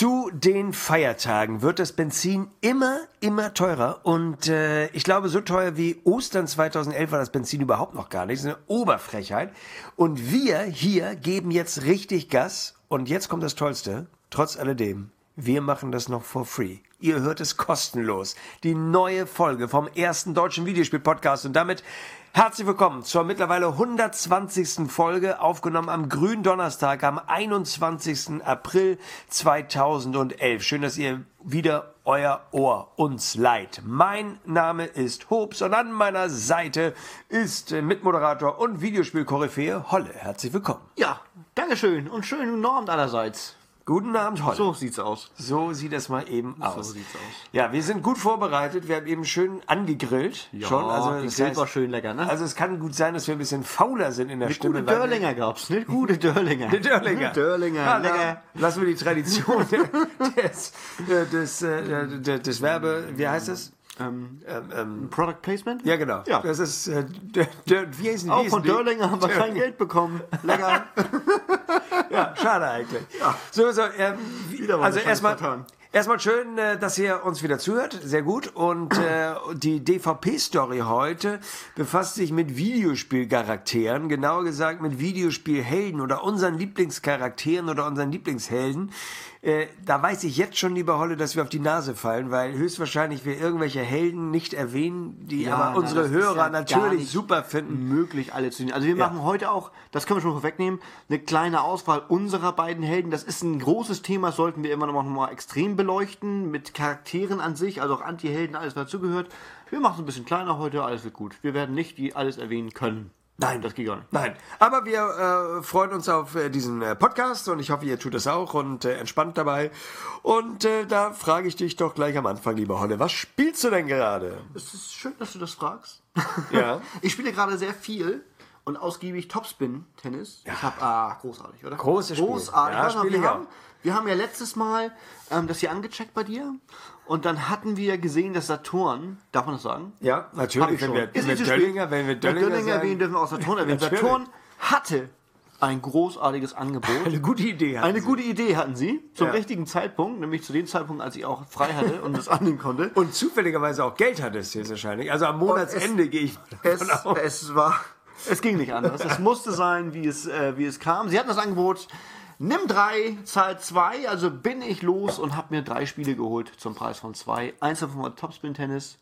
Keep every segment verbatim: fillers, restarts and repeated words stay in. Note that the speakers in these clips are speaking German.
Zu den Feiertagen wird das Benzin immer, immer teurer und äh, ich glaube, so teuer wie Ostern zweitausendelf war das Benzin überhaupt noch gar nicht. Das ist eine Oberfrechheit. Und wir hier geben jetzt richtig Gas und jetzt kommt das Tollste, trotz alledem, wir machen das noch for free. Ihr hört es kostenlos. Die neue Folge vom ersten deutschen Videospiel-Podcast und damit herzlich willkommen zur mittlerweile hundertzwanzigsten Folge, aufgenommen am Gründonnerstag, am einundzwanzigsten April zweitausendelf. Schön, dass ihr wieder euer Ohr uns leiht. Mein Name ist Hobbs und an meiner Seite ist Mitmoderator und Videospiel-Koryphäe Holle. Herzlich willkommen. Ja, Dankeschön und schönen guten Abend allerseits. Guten Abend, Holle. So sieht's aus. So sieht es mal eben aus. So sieht's aus. Ja, wir sind gut vorbereitet. Wir haben eben schön angegrillt. Ja, schon. Also, die das Grill heißt, war schön lecker, ne? Also es kann gut sein, dass wir ein bisschen fauler sind in der Eine Stimme. gute Dörlinger gab's, ne? Gute Dörlinger. Eine Dörlinger. Eine Dörlinger, Ja, lecker. na, lassen wir die Tradition des, äh, des, äh, des, des Werbe, wie heißt es? Ähm, Ähm, ähm, Product Placement? ja, genau. Ja. Das ist, äh, der, der, wie heißen die? Auch Wie von hießen die? Dörlinger haben wir kein Geld bekommen. Lecker. Ja, schade eigentlich. Ja. So, so, ähm, Wieder mal also eine erstmal, Chance vertan. erstmal schön, äh, dass ihr uns wieder zuhört. Sehr gut. Und äh, die D V P-Story heute befasst sich mit Videospielcharakteren, genauer gesagt mit Videospielhelden oder unseren Lieblingscharakteren oder unseren Lieblingshelden. Äh, da weiß ich jetzt schon, lieber Holle, dass wir auf die Nase fallen, weil höchstwahrscheinlich wir irgendwelche Helden nicht erwähnen, die Ja, aber nein, unsere das ist Hörer ja gar natürlich nicht super finden. Möglich alle zu nehmen. Also wir Ja. machen heute auch, das können wir schon vorwegnehmen, eine kleine Auswahl unserer beiden Helden. Das ist ein großes Thema, das sollten wir immer noch mal extrem beleuchten, mit Charakteren an sich, also auch Anti-Helden, alles was dazugehört. Wir machen es ein bisschen kleiner heute, alles wird gut. Wir werden nicht die alles erwähnen können. Nein, das geht gar nicht. Nein, aber wir äh, freuen uns auf äh, diesen äh, Podcast und ich hoffe, ihr tut es auch und äh, entspannt dabei. Und äh, da frage ich dich doch gleich am Anfang, lieber Holle, was spielst du denn gerade? Es ist schön, dass du das fragst. Ja. Ich spiele gerade sehr viel und ausgiebig Topspin-Tennis. Ich habe, ah, großartig, oder? Großes Spiel. Großartig. Ja, Warte mal, spiel ich wir, auch. haben, wir haben ja letztes Mal ähm, das hier angecheckt bei dir und dann hatten wir gesehen, dass Saturn, darf man das sagen? Ja, Hab natürlich, ich wenn schon. wir, Ist wenn wir nicht zu Döllinger, spät. wenn wir Wenn Döllinger, Döllinger erwähnen, sagen, dürfen wir auch Saturn erwähnen. Natürlich. Saturn hatte ein großartiges Angebot. eine gute Idee hatten Eine sie. gute Idee hatten sie, zum Ja. richtigen Zeitpunkt, nämlich zu dem Zeitpunkt, als ich auch frei hatte und das annehmen konnte. Und zufälligerweise auch Geld hattest jetzt wahrscheinlich. Also am Monatsende gehe ich mal Es, davon aus. es war, es ging nicht anders. Es musste sein, wie es, äh, wie es kam. Sie hatten das Angebot, nimm drei, zahl zwei, also bin ich los und habe mir drei Spiele geholt zum Preis von zwei. Eins davon war Topspin Tennis.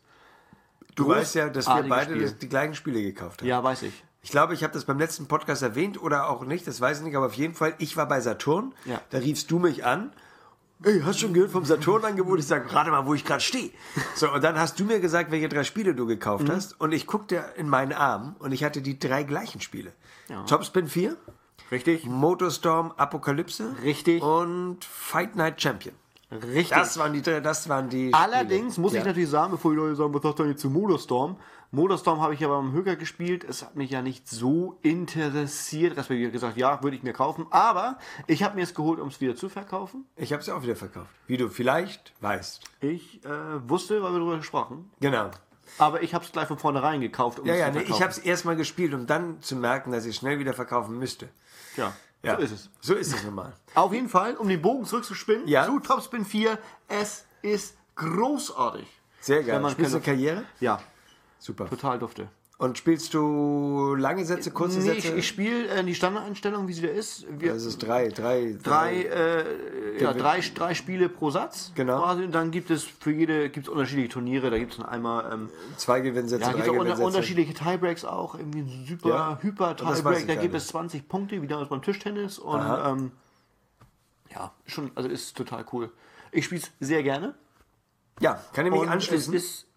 Du weißt ja, dass wir Großartiges beide Spiel. das, die gleichen Spiele gekauft haben. Ja, weiß ich. Ich glaube, ich habe das beim letzten Podcast erwähnt oder auch nicht, das weiß ich nicht, aber auf jeden Fall, ich war bei Saturn, Ja. da riefst du mich an, ey, hast du schon gehört vom Saturn-Angebot? Ich sage, rate mal, wo ich gerade stehe. So, und dann hast du mir gesagt, welche drei Spiele du gekauft Mhm. hast und ich guckte in meinen Arm und ich hatte die drei gleichen Spiele. Ja. Topspin vier, Richtig. Motorstorm Apokalypse Richtig. und Fight Night Champion. Richtig. Das waren die, das waren die Allerdings Spiele. muss Ja. ich natürlich sagen, bevor die Leute sagen, was sagt ihr jetzt zu Motorstorm? Motorstorm habe ich ja beim Höker gespielt. Es hat mich ja nicht so interessiert. Respektive gesagt, ja, würde ich mir kaufen. Aber ich habe mir es geholt, um es wieder zu verkaufen. Ich habe es auch wieder verkauft, wie du vielleicht weißt. Ich äh, wusste, weil wir darüber gesprochen. Genau. Aber ich habe es gleich von vornherein gekauft, um Ja, es ja, zu nee, verkaufen. ich habe es erstmal gespielt, um dann zu merken, dass ich schnell wieder verkaufen müsste. Ja, Ja, so ist es. So ist es nun mal. Auf jeden Fall, um den Bogen zurückzuspinnen, Ja. zu Topspin vier. Es ist großartig. Sehr geil. Wenn man Spielst du keine- Karriere? Ja, Super. total dufte. Und spielst du lange Sätze, kurze Nee, Sätze? ich, ich spiele äh, die Standardeinstellung, wie sie da ist. Wir, Das ist drei, drei, drei, äh, ja, drei, drei Spiele pro Satz. Genau. Quasi. Und dann gibt es für jede gibt's unterschiedliche Turniere. Da gibt es dann einmal ähm, zwei Gewinnsätze, ja, drei gibt's auch unter, Gewinnsätze. unterschiedliche Tiebreaks auch. Irgendwie ein super, Ja, hyper das weiß Tiebreak. ich Da gar gibt nicht. es zwanzig Punkte, wie damals beim Tischtennis. Und Aha. ähm, ja, schon, also ist total cool. Ich spiele es sehr gerne. Ja, kann ich mich Und anschließen. es ist,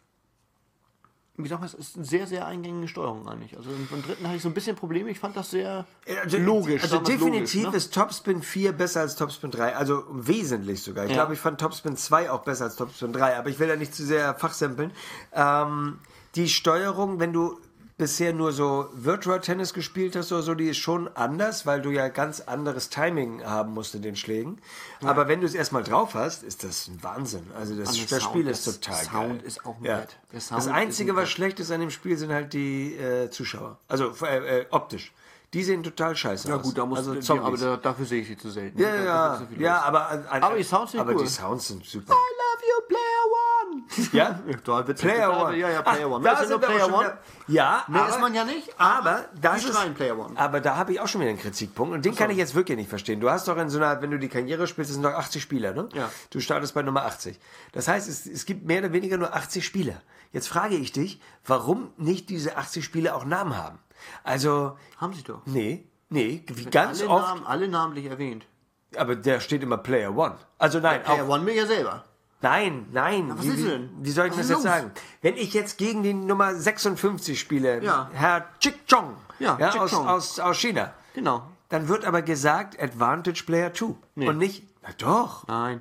wie sagt man, es ist eine sehr, sehr eingängige Steuerung eigentlich. Also beim dritten hatte ich so ein bisschen Probleme. Ich fand das sehr Also, logisch. Also sagen wir's definitiv logisch, ne? ist Topspin vier besser als Topspin drei. Also wesentlich sogar. Ich Ja. glaube, ich fand Topspin zwei auch besser als Topspin drei. Aber ich will da nicht zu sehr fachsimpeln. Ähm, die Steuerung, wenn du bisher nur so Virtual Tennis gespielt hast oder so, die ist schon anders, weil du ja ganz anderes Timing haben musst in den Schlägen. Aber wenn du es erstmal drauf hast, ist das ein Wahnsinn. Also das, Und der das Spiel Sound, ist das total Sound geil. ist auch Ja. nett. Der Sound Das ist Einzige, super. was schlecht ist an dem Spiel, sind halt die äh, Zuschauer. Also äh, äh, optisch. Die sehen total scheiße Ja aus. gut, da muss also die, Zombies. aber da, dafür sehe ich sie zu selten. ja, Da- da ja, gibt's so viel ja, los. aber, an, Aber die Sounds sind aber cool. die Sounds sind super. I love you, Player One. Ja? Da wird's Player total- One. Ja, ja, Player One. Da Das sind nur sind wir auch Player schon One. wieder- Ja, Mehr aber, ist man ja nicht, Aber das die ist, schreien Player One. aber da habe ich auch schon wieder einen Kritikpunkt und den kann ich jetzt wirklich nicht verstehen. Du hast doch in so einer, wenn du die Karriere spielst, das sind doch achtzig Spieler, ne? Ja. Du startest bei Nummer achtzig. Das heißt, es, es gibt mehr oder weniger nur achtzig Spieler. Jetzt frage ich dich, warum nicht diese achtzig Spieler auch Namen haben? Also, Haben sie doch. nee, nee, wie ganz alle oft, Namen, alle namentlich erwähnt. aber der steht immer Player One. Also nein, Player auch, One mir ja selber. nein, nein. was wie, ist wie, denn? wie soll ich Was das ist jetzt los? sagen? Wenn ich jetzt gegen die Nummer sechsundfünfzig spiele, Ja. Herr Chick Chong, Ja, Chick aus, Chong. aus, aus China, Genau. dann wird aber gesagt Advantage Player zwei und nicht, na doch, Nein.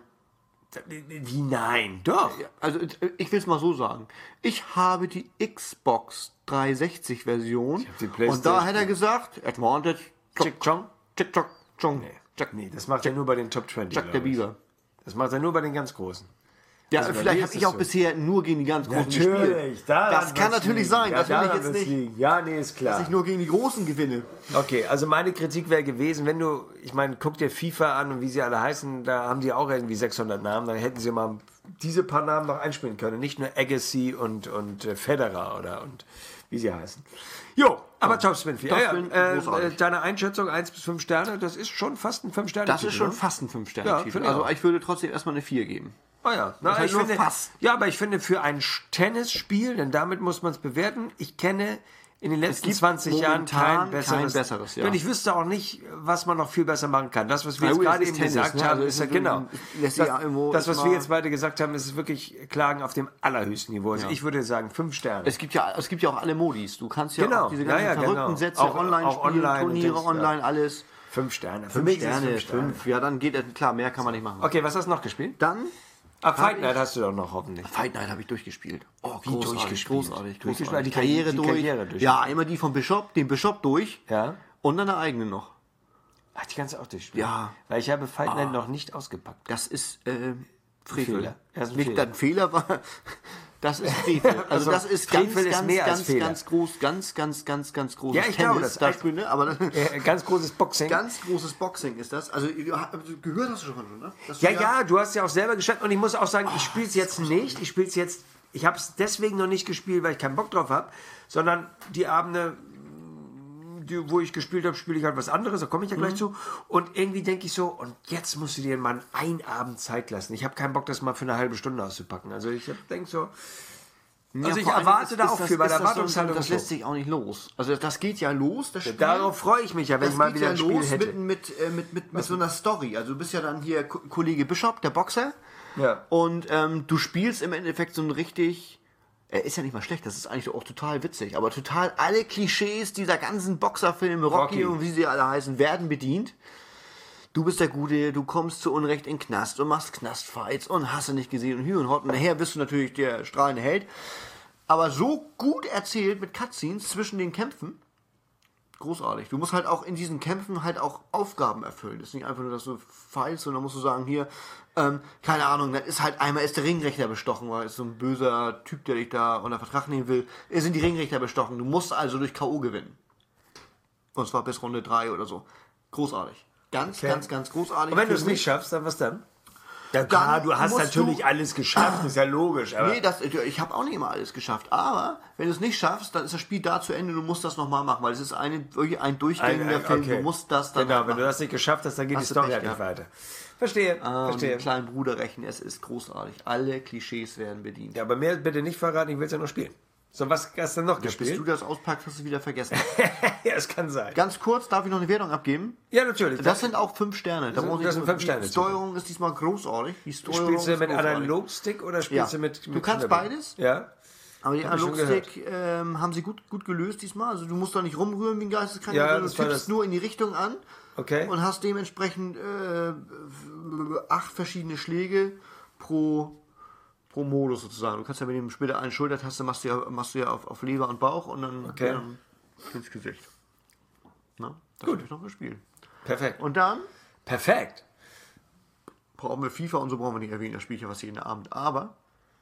wie nein, doch. Also ich will es mal so sagen. Ich habe die Xbox dreihundertsechzig Version die und PlayStation. da hat er gesagt, Advantage, Chick Chong? Tick, Tock, Chong. Nee, nee, das macht er nur bei den Top zwanzig. Jack der glaub ich. Beaver. Das macht er nur bei den ganz Großen. Ja, Also bei vielleicht mir habe ist ich es auch so. bisher nur gegen die ganz Großen gespielt. daran Das kann wird's natürlich liegen. sein, Ja, das will ich daran jetzt wird's nicht, liegen. Ja, nee, ist klar. dass ich nur gegen die Großen gewinne. Okay, also meine Kritik wäre gewesen, wenn du, ich meine, guck dir FIFA an und wie sie alle heißen, da haben die auch irgendwie sechshundert Namen, dann hätten sie mal diese paar Namen noch einspielen können, nicht nur Agassi und, und äh, Federer oder und wie sie heißen. Jo, aber Topspin vier. Ja, Topspin, ja, äh, großartig. äh, deine Einschätzung eins bis fünf Sterne, das ist schon fast ein fünf Sterne. Das ist schon ne? fast ein Ja, fünf-Sterne-Titel. finde ich Also auch. ich würde trotzdem erstmal eine vier geben. Ah ja, Na, heißt ich nur finde, fast. ja, aber ich finde für ein Tennisspiel, denn damit muss man es bewerten, ich kenne in den letzten gibt zwanzig Jahren momentan kein besseres. kein besseres, ja. Und ich wüsste auch nicht, was man noch viel besser machen kann. Das, was wir Na jetzt gut, gerade es eben ist Tennis, gesagt ne? haben, Also ist es ja ist genau. ein- lässt sich Das, ja irgendwo das was mal- wir jetzt beide gesagt haben, ist wirklich Klagen auf dem allerhöchsten Niveau. Also ich würde sagen, fünf Sterne. Es gibt ja, es gibt ja auch alle Modis. Du kannst ja Genau. auch diese Ja, ganzen ja, verrückten genau. Sätze Auch- online auch spielen, online und Turniere Dings, online, alles. Fünf Sterne. Für Fünf mich ist es Sterne, fünf Sterne. fünf. Ja, dann geht es, klar, mehr kann man nicht machen. Okay, was hast du noch gespielt? Dann Ah, Fight ich- Night hast du doch noch hoffentlich. Fight Night habe ich durchgespielt. Oh, Wie großartig, durchgespielt? großartig, Durchgespielt, großartig. die Die Karriere, die durch. Karriere durch. Ja, einmal die vom Bishop, den Bishop durch. Ja. Und dann eine eigene noch. Ach, die kannst du auch durchspielen. Ja. Weil ich habe Fight Night noch nicht ausgepackt. Das ist äh, Frevel. Fehler. Das ist ein Nicht Fehler. ein Fehler war. Das ist Frevel. Also Also, das ist ganz, Frevel ist ganz, mehr als ganz, Fehler. ganz groß, ganz, ganz, ganz, ganz großes Ja, ich glaube, Tennis. das- Da spielen, ne? Aber das, Äh, ganz großes Boxing. ganz großes Boxing ist das. Also du hast- gehört hast du schon von, ne? Dass du Ja, ja, du hast ja auch selber gespielt und ich muss auch sagen, ich spiele es jetzt nicht. Ich spiele es jetzt, ich habe es deswegen noch nicht gespielt, weil ich keinen Bock drauf habe, sondern die Abende, die, wo ich gespielt habe, spiele ich halt was anderes, da komme ich ja gleich zu. Und irgendwie denke ich so, und jetzt musst du dir mal einen Abend Zeit lassen. Ich habe keinen Bock, das mal für eine halbe Stunde auszupacken. Also ich denke so, also Ja, ich vor allem erwarte ist- da ist auch das- viel, bei ist der das so- Erwartungshaltung Das ist so. lässt sich auch nicht los. Also das geht ja los, das Spiel. Darauf freue ich mich ja, wenn Das ich mal geht wieder ja ein Spiel los hätte. mit, mit, äh, mit, mit, mit so einer Story. Also du bist ja dann hier Ko- Kollege Bishop, der Boxer. Ja. Und ähm, du spielst im Endeffekt so ein richtig... Er ist ja nicht mal schlecht, das ist eigentlich auch total witzig. Aber total alle Klischees dieser ganzen Boxerfilme, Rocky, Rocky. und wie sie alle heißen, werden bedient. Du bist der Gute, du kommst zu Unrecht in den Knast und machst Knastfights und hast du nicht gesehen und Hü und Hot. Und nachher bist du natürlich der strahlende Held. Aber so gut erzählt mit Cutscenes zwischen den Kämpfen. Großartig. Du musst halt auch in diesen Kämpfen halt auch Aufgaben erfüllen. Das ist nicht einfach nur, dass du feilst, sondern musst du sagen, hier, ähm, keine Ahnung, dann ist halt einmal ist der Ringrichter bestochen, weil es so ein böser Typ, der dich da unter Vertrag nehmen will. Es sind die Ringrichter bestochen. Du musst also durch K O gewinnen. Und zwar bis Runde drei oder so. Großartig. Ganz, Okay. ganz, ganz großartig. Und wenn du es Für mich- nicht schaffst, dann was dann? Ja klar, du hast musst natürlich du- alles geschafft, ist ja logisch. Aber Nee, das, ich habe auch nicht immer alles geschafft. Aber wenn du es nicht schaffst, dann ist das Spiel da zu Ende. Du musst das nochmal machen, weil es ist eine, wirklich ein durchgängiger Ein- ein- Film. okay. Du musst das dann Genau, halt wenn du machen. das nicht geschafft hast, dann geht Hast die du Story Pech halt nicht gehabt. weiter. Verstehe, Ah, und verstehe. den kleinen Bruder rächen, es ist großartig. Alle Klischees werden bedient. Ja, aber mehr bitte nicht verraten, ich will es ja noch spielen. So, was hast du noch Bis gespielt? du das auspackst, hast du wieder vergessen. Ja, es kann sein. Ganz kurz, darf ich noch eine Wertung abgeben? Ja, natürlich. Das sind auch fünf Sterne. Da sind- brauch ich- das sind fünf die Sterne. Steuerung ist diesmal großartig. Die Steuerung Spielst du ist mit großartig. Analogstick oder Ja. spielst du mit, Du mit kannst Knöpfen? beides. Ja. Aber den Hab ich schon Analogstick ähm, haben sie gut, gut gelöst diesmal. Also du musst da nicht rumrühren wie ein Geisteskranker, Ja, sondern das du war tippst das- nur in die Richtung an Okay. und hast dementsprechend äh, acht verschiedene Schläge pro, pro Modus sozusagen. Du kannst ja mit dem später eine Schultertaste machst du ja, machst du ja auf, auf Leber und Bauch und dann Okay. ähm, ins Gesicht. Na, das habe ich noch gespielt. Perfekt. Und dann Perfekt. brauchen wir FIFA und so brauchen wir nicht erwähnen, das spiele ich ja fast jeden Abend. Aber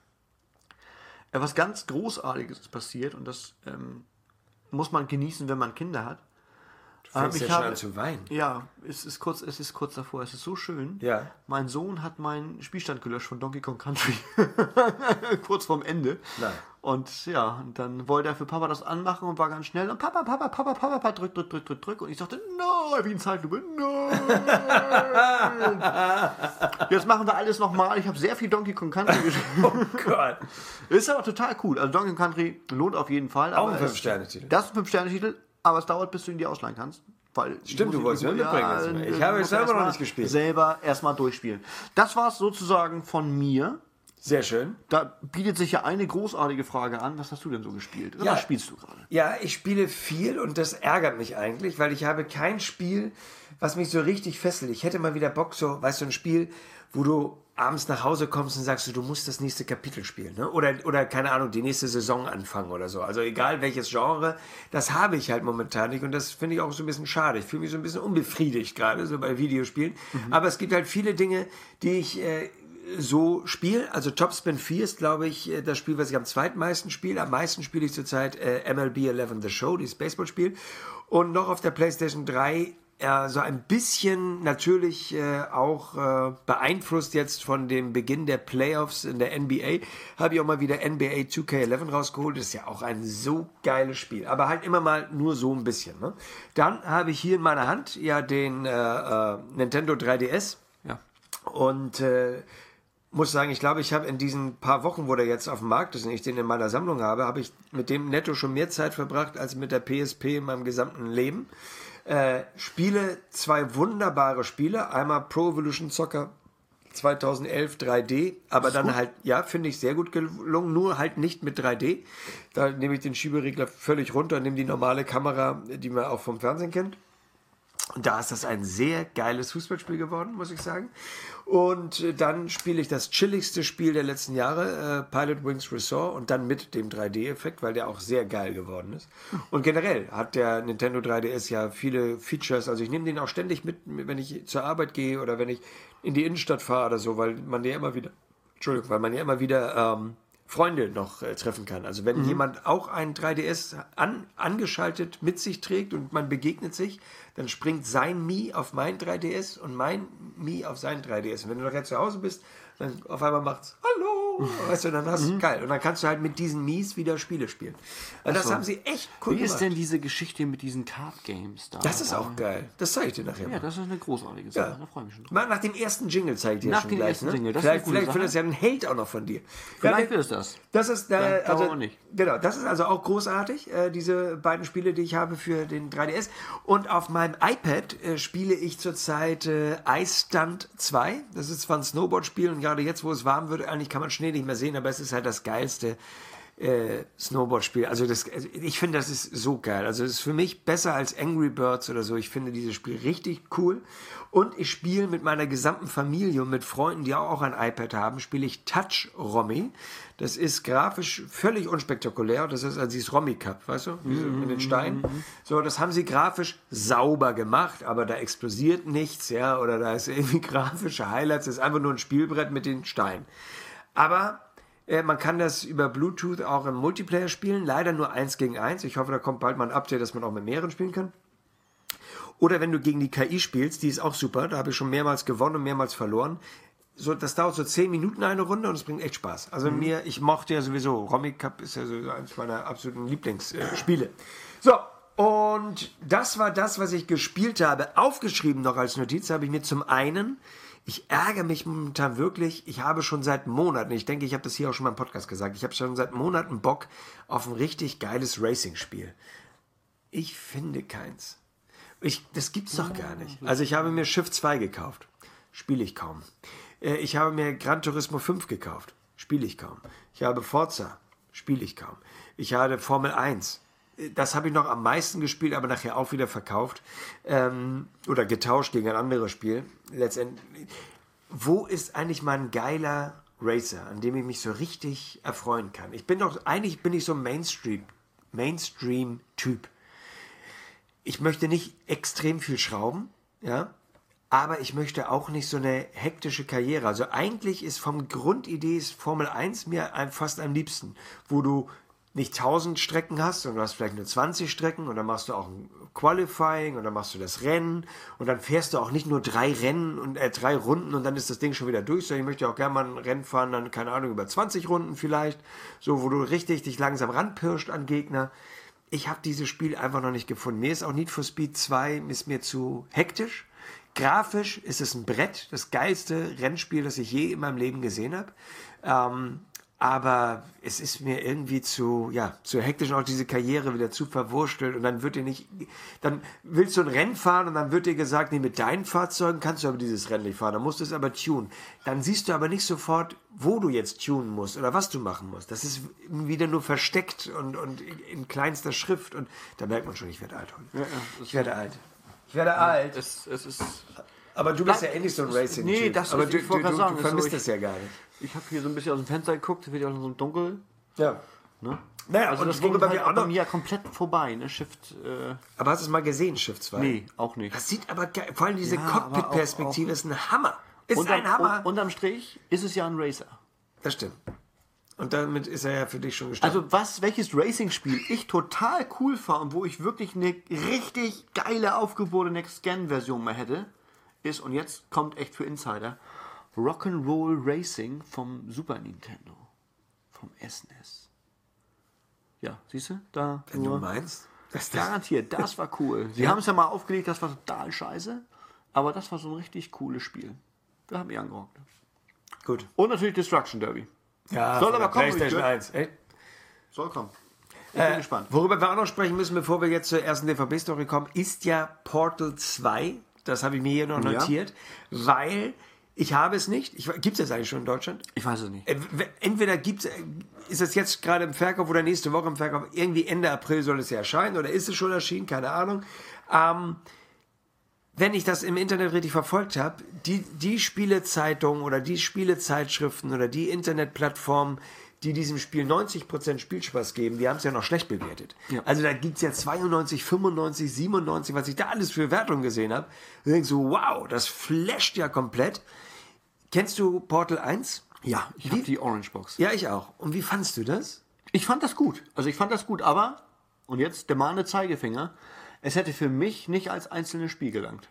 äh, was ganz Großartiges ist passiert und das ähm, muss man genießen, wenn man Kinder hat. fängst ich ja schon habe- an zu weinen. Ja, es ist kurz, es ist kurz davor. Es ist so schön. Ja. Mein Sohn hat meinen Spielstand gelöscht von Donkey Kong Country. Kurz vorm Ende. Nein. Und ja, und dann wollte er für Papa das anmachen und war ganz schnell. Und Papa, Papa, Papa, Papa, Papa, drück, drück, drück, drück, drück. Und ich sagte, nein, wie in Zeitlupe, nein. Jetzt machen wir alles nochmal. Ich habe sehr viel Donkey Kong Country gespielt. Oh Gott. Ist aber total cool. Also Donkey Kong Country lohnt auf jeden Fall. Auch aber ein es- Fünf-Sterne-Titel. Das ist ein Fünf-Sterne-Titel, aber es dauert, bis du ihn dir ausleihen kannst. Weil Stimmt, du wolltest mir mitbringen jetzt mal. Ich habe es muss selber noch erstmal nicht gespielt. Selber erstmal durchspielen. Das war es sozusagen von mir. Sehr schön. Da bietet sich ja eine großartige Frage an. Was hast du denn so gespielt? Oder Ja. was spielst du gerade? Ja, ich spiele viel und das ärgert mich eigentlich, weil ich habe kein Spiel, was mich so richtig fesselt. Ich hätte mal wieder Bock, so, weißt du, ein Spiel, wo du abends nach Hause kommst und sagst, du, du musst das nächste Kapitel spielen. Ne? Oder, oder, keine Ahnung, die nächste Saison anfangen oder so. Also egal welches Genre, das habe ich halt momentan nicht und das finde ich auch so ein bisschen schade. Ich fühle mich so ein bisschen unbefriedigt gerade, so bei Videospielen. Mhm. Aber es gibt halt viele Dinge, die ich... Äh, so spiele. Also Topspin vier ist, glaube ich, das Spiel, was ich am zweitmeisten spiele. Am meisten spiele ich zurzeit äh, M L B elf The Show, dieses Baseballspiel. Und noch auf der PlayStation drei äh, so ein bisschen natürlich äh, auch äh, beeinflusst jetzt von dem Beginn der Playoffs in der N B A, habe ich auch mal wieder N B A zwei K elf rausgeholt. Das ist ja auch ein so geiles Spiel. Aber halt immer mal nur so ein bisschen. Ne? Dann habe ich hier in meiner Hand ja den äh, äh, Nintendo drei D S. Ja. Und äh, muss sagen, ich glaube, ich habe in diesen paar Wochen, wo der jetzt auf dem Markt ist und ich den in meiner Sammlung habe, habe ich mit dem netto schon mehr Zeit verbracht als mit der P S P in meinem gesamten Leben. Äh, spiele zwei wunderbare Spiele. Einmal Pro Evolution Soccer zweitausendelf drei D, aber dann halt, ja, finde ich sehr gut gelungen, nur halt nicht mit drei D. Da nehme ich den Schieberegler völlig runter und nehme die normale Kamera, die man auch vom Fernsehen kennt. Und da ist das ein sehr geiles Fußballspiel geworden, muss ich sagen. Und äh, dann spiele ich das chilligste Spiel der letzten Jahre, äh, Pilot Wings Resort, und dann mit dem drei D-Effekt, weil der auch sehr geil geworden ist. Und generell hat der Nintendo drei D S ja viele Features. Also ich nehme den auch ständig mit, wenn ich zur Arbeit gehe oder wenn ich in die Innenstadt fahre oder so, weil man ja immer wieder, Entschuldigung, weil man ja immer wieder ähm, Freunde noch äh, treffen kann. Also wenn mhm. jemand auch einen drei D S an, angeschaltet mit sich trägt und man begegnet sich, dann springt sein Mii auf mein drei D S und mein Mii auf sein drei D S. Und wenn du nachher zu Hause bist, dann auf einmal macht's Hallo, weißt du, dann hast du, mhm. geil. Und dann kannst du halt mit diesen Mies wieder Spiele spielen. Und das so. haben sie echt cool Wie gemacht. ist denn diese Geschichte mit diesen Card-Games da? Das ist auch geil. Das zeige ich dir nachher Ja, mal. das ist eine großartige Sache. Ja. Da freue ich mich schon drauf. Mal nach dem ersten Jingle zeige ich dir Nach schon dem gleich. ersten Ne? Jingle, das ist vielleicht eine gute vielleicht wird Sache. das ja ein Held auch noch von dir. Vielleicht ja, wird es das. Das ist, äh, Ja, also, aber auch nicht. genau, das ist also auch großartig, äh, diese beiden Spiele, die ich habe für den drei D S. Und auf meinem iPad äh, spiele ich zurzeit äh, Ice Stunt zwei. Das ist zwar ein Snowboard-Spiel und gerade jetzt, wo es warm wird, eigentlich kann man Schnee nicht mehr sehen, aber es ist halt das geilste äh, Snowboard-Spiel. Also, das, also ich finde, das ist so geil. Also es ist für mich besser als Angry Birds oder so. Ich finde dieses Spiel richtig cool. Und ich spiele mit meiner gesamten Familie und mit Freunden, die auch ein iPad haben, spiele ich Touch Romy. Das ist grafisch völlig unspektakulär. Das ist also dieses Romy Cup, weißt du, Diese, mit den Steinen. So, das haben sie grafisch sauber gemacht, aber da explodiert nichts, ja, oder da ist irgendwie grafische Highlights. Das ist einfach nur ein Spielbrett mit den Steinen. Aber äh, man kann das über Bluetooth auch im Multiplayer spielen. Leider nur eins gegen eins. Ich hoffe, da kommt bald mal ein Update, dass man auch mit mehreren spielen kann. Oder wenn du gegen die K I spielst, die ist auch super. Da habe ich schon mehrmals gewonnen und mehrmals verloren. So, das dauert so zehn Minuten eine Runde und es bringt echt Spaß. Also mhm. mir, ich mochte ja sowieso, Romy Cup ist ja so eines meiner absoluten Lieblingsspiele. Äh, so, und das war das, was ich gespielt habe. Aufgeschrieben noch als Notiz habe ich mir zum einen, ich ärgere mich momentan wirklich, ich habe schon seit Monaten, ich denke, ich habe das hier auch schon mal im Podcast gesagt, ich habe schon seit Monaten Bock auf ein richtig geiles Racing-Spiel. Ich finde keins. Ich, das gibt's doch gar nicht. Also ich habe mir Schiff zwei gekauft. Spiele ich kaum. Ich habe mir Gran Turismo fünf gekauft. Spiele ich kaum. Ich habe Forza. Spiele ich kaum. Ich habe Formel eins. Das habe ich noch am meisten gespielt, aber nachher auch wieder verkauft. Ähm, oder getauscht gegen ein anderes Spiel. Letztendlich. Wo ist eigentlich mal ein geiler Racer, an dem ich mich so richtig erfreuen kann? Ich bin doch, eigentlich bin ich so ein Mainstream, Mainstream-Typ. Ich möchte nicht extrem viel schrauben, ja, aber ich möchte auch nicht so eine hektische Karriere. Also eigentlich ist vom Grundidee ist Formel eins mir fast am liebsten, wo du nicht tausend Strecken hast, sondern du hast vielleicht nur zwanzig Strecken und dann machst du auch ein Qualifying und dann machst du das Rennen und dann fährst du auch nicht nur drei Rennen und äh, drei Runden und dann ist das Ding schon wieder durch, sondern ich möchte auch gerne mal ein Rennen fahren, dann keine Ahnung, über zwanzig Runden vielleicht, so wo du richtig dich langsam ranpirscht an Gegner. Ich habe dieses Spiel einfach noch nicht gefunden. Mir ist auch Need for Speed zwei ist mir zu hektisch. Grafisch ist es ein Brett, das geilste Rennspiel, das ich je in meinem Leben gesehen habe. Ähm, aber es ist mir irgendwie zu, ja, zu hektisch und auch diese Karriere wieder zu verwurstelt und dann wird dir nicht, dann willst du ein Rennen fahren und dann wird dir gesagt, nee, mit deinen Fahrzeugen kannst du aber dieses Rennen nicht fahren, dann musst du es aber tunen. Dann siehst du aber nicht sofort, wo du jetzt tunen musst oder was du machen musst. Das ist wieder nur versteckt und, und in kleinster Schrift und da merkt man schon, ich werde alt. Ja, ja, ich werde alt. Ich werde alt. Es, es ist... Aber du bist ja ähnlich so ein Racing. Nee, das aber ist, du, ich wollte du, gerade du, sagen, du vermisst so, das ja gar nicht. Ich habe hier so ein bisschen aus dem Fenster geguckt, da wird ja auch so dunkel. Ja. Ne? Naja, Also und das ging worüber halt wir auch bei noch... mir komplett vorbei, ne? Shift... Äh, Aber hast du es mal gesehen, Shift zwei? nee, auch nicht. Das sieht aber geil. Vor allem diese Ja, Cockpit-Perspektive aber auch- ist ein Hammer. Ist unterm, ein Hammer. un- unterm Strich ist es ja ein Racer. Das stimmt. Und damit ist er ja für dich schon gestartet. Also was, welches Racing-Spiel ich total cool fand und wo ich wirklich eine richtig geile, aufgebohrte Next-Gen-Version mal hätte, ist, und jetzt kommt echt für Insider, Rock'n'Roll Racing vom Super Nintendo. Vom S N E S. Ja, siehst du? Da Wenn du nur- meinst. Das, das, Garantiert, das war cool. Sie Ja. haben es ja mal aufgelegt, das war total scheiße, aber das war so ein richtig cooles Spiel. Wir haben ihr angerockt. gut. Und natürlich Destruction Derby. Ja, Soll von aber der kommen, PlayStation Rüdiger. eins. Echt? Soll kommen. Ich bin Äh, gespannt. worüber wir auch noch sprechen müssen, bevor wir jetzt zur ersten D V B-Story kommen, ist ja Portal zwei. Das habe ich mir hier noch Ja. notiert, weil ich habe es nicht. Gibt es das eigentlich schon in Deutschland? Ich weiß es nicht. Äh, w- Entweder gibt's, äh, ist es jetzt gerade im Verkauf oder nächste Woche im Verkauf. Irgendwie Ende April soll es ja erscheinen oder ist es schon erschienen? Keine Ahnung. Ähm, wenn ich das im Internet richtig verfolgt habe, die, die Spielezeitungen oder die Spielezeitschriften oder die Internetplattformen, die diesem Spiel neunzig Prozent Spielspaß geben, die haben es ja noch schlecht bewertet. Ja. Also da gibt es ja zweiundneunzig, fünfundneunzig, siebenundneunzig, was ich da alles für Wertungen gesehen habe. Da denkst du, wow, das flasht ja komplett. Kennst du Portal eins? Ja, ich Wie- habe die Orange Box. Ja, ich auch. Und wie fandst du das? Ich fand das gut. Also ich fand das gut, aber, und jetzt der mahnende Zeigefinger, es hätte für mich nicht als einzelnes Spiel gelangt.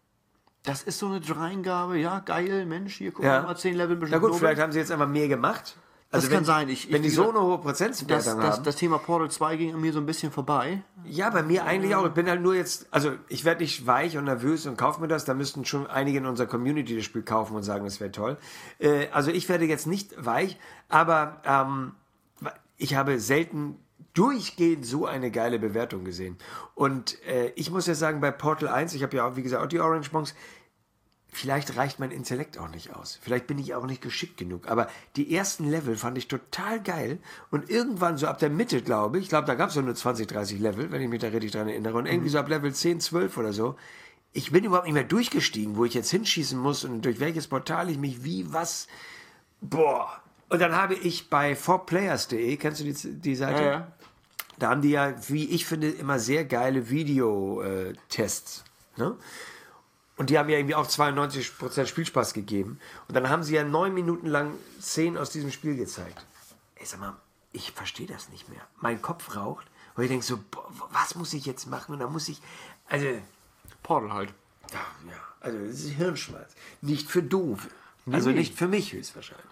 Das ist so eine Dreingabe, ja, geil, Mensch, hier guck Ja. mal, zehn Level Na bestimmt. gut, vielleicht haben sie jetzt einfach mehr gemacht. Das wenn, kann sein. Ich- wenn ich- die so eine hohe das, Prozentwertung das, haben. das Thema Portal zwei ging an mir so ein bisschen vorbei. Ja, bei mir eigentlich auch. Ich bin halt nur jetzt, also ich werde nicht weich und nervös und kaufe mir das. Da müssten schon einige in unserer Community das Spiel kaufen und sagen, das wäre toll. Äh, also ich werde jetzt nicht weich, aber ähm, ich habe selten durchgehend so eine geile Bewertung gesehen. Und äh, ich muss ja sagen, bei Portal eins, ich habe ja auch, wie gesagt, auch die Orange Box, vielleicht reicht mein Intellekt auch nicht aus. Vielleicht bin ich auch nicht geschickt genug. Aber die ersten Level fand ich total geil. Und irgendwann so ab der Mitte, glaube ich, ich glaube, da gab es so nur zwanzig, dreißig Level, wenn ich mich da richtig dran erinnere. Und irgendwie so ab Level zehn, zwölf oder so. Ich bin überhaupt nicht mehr durchgestiegen, wo ich jetzt hinschießen muss und durch welches Portal ich mich wie, was. Boah. Und dann habe ich bei four players punkt de, kennst du die, die Seite? Ja, ja. Da haben die ja, wie ich finde, immer sehr geile Videotests. Ne? Und die haben ja irgendwie auch zweiundneunzig Prozent Spielspaß gegeben. Und dann haben sie ja neun Minuten lang Szenen aus diesem Spiel gezeigt. Ey, sag mal, ich verstehe das nicht mehr. Mein Kopf raucht. Und ich denke so, boah, was muss ich jetzt machen? Und dann muss ich, also, Portal halt. ja, ja, also das ist Hirnschmalz. Nicht für doof. Also nee. nicht für mich höchstwahrscheinlich.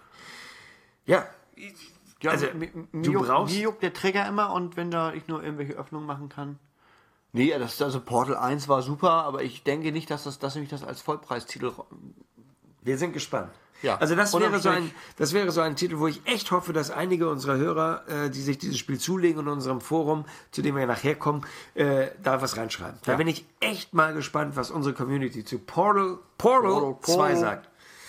Ja, Ja, also mi- mi- du juckt, brauchst... mir juckt der Trigger immer und wenn da ich nur irgendwelche Öffnungen machen kann. Nee, das, also Portal eins war super, aber ich denke nicht, dass, das, dass ich das als Vollpreistitel... Wir sind gespannt. Ja. Also das Unterm wäre, so ein, Strich- das wäre so ein Titel, wo ich echt hoffe, dass einige unserer Hörer, äh, die sich dieses Spiel zulegen in unserem Forum, zu dem wir ja nachher kommen, äh, da was reinschreiben. Da Ja. bin ich echt mal gespannt, was unsere Community zu Portal, Portal, Portal, zwei Portal. sagt.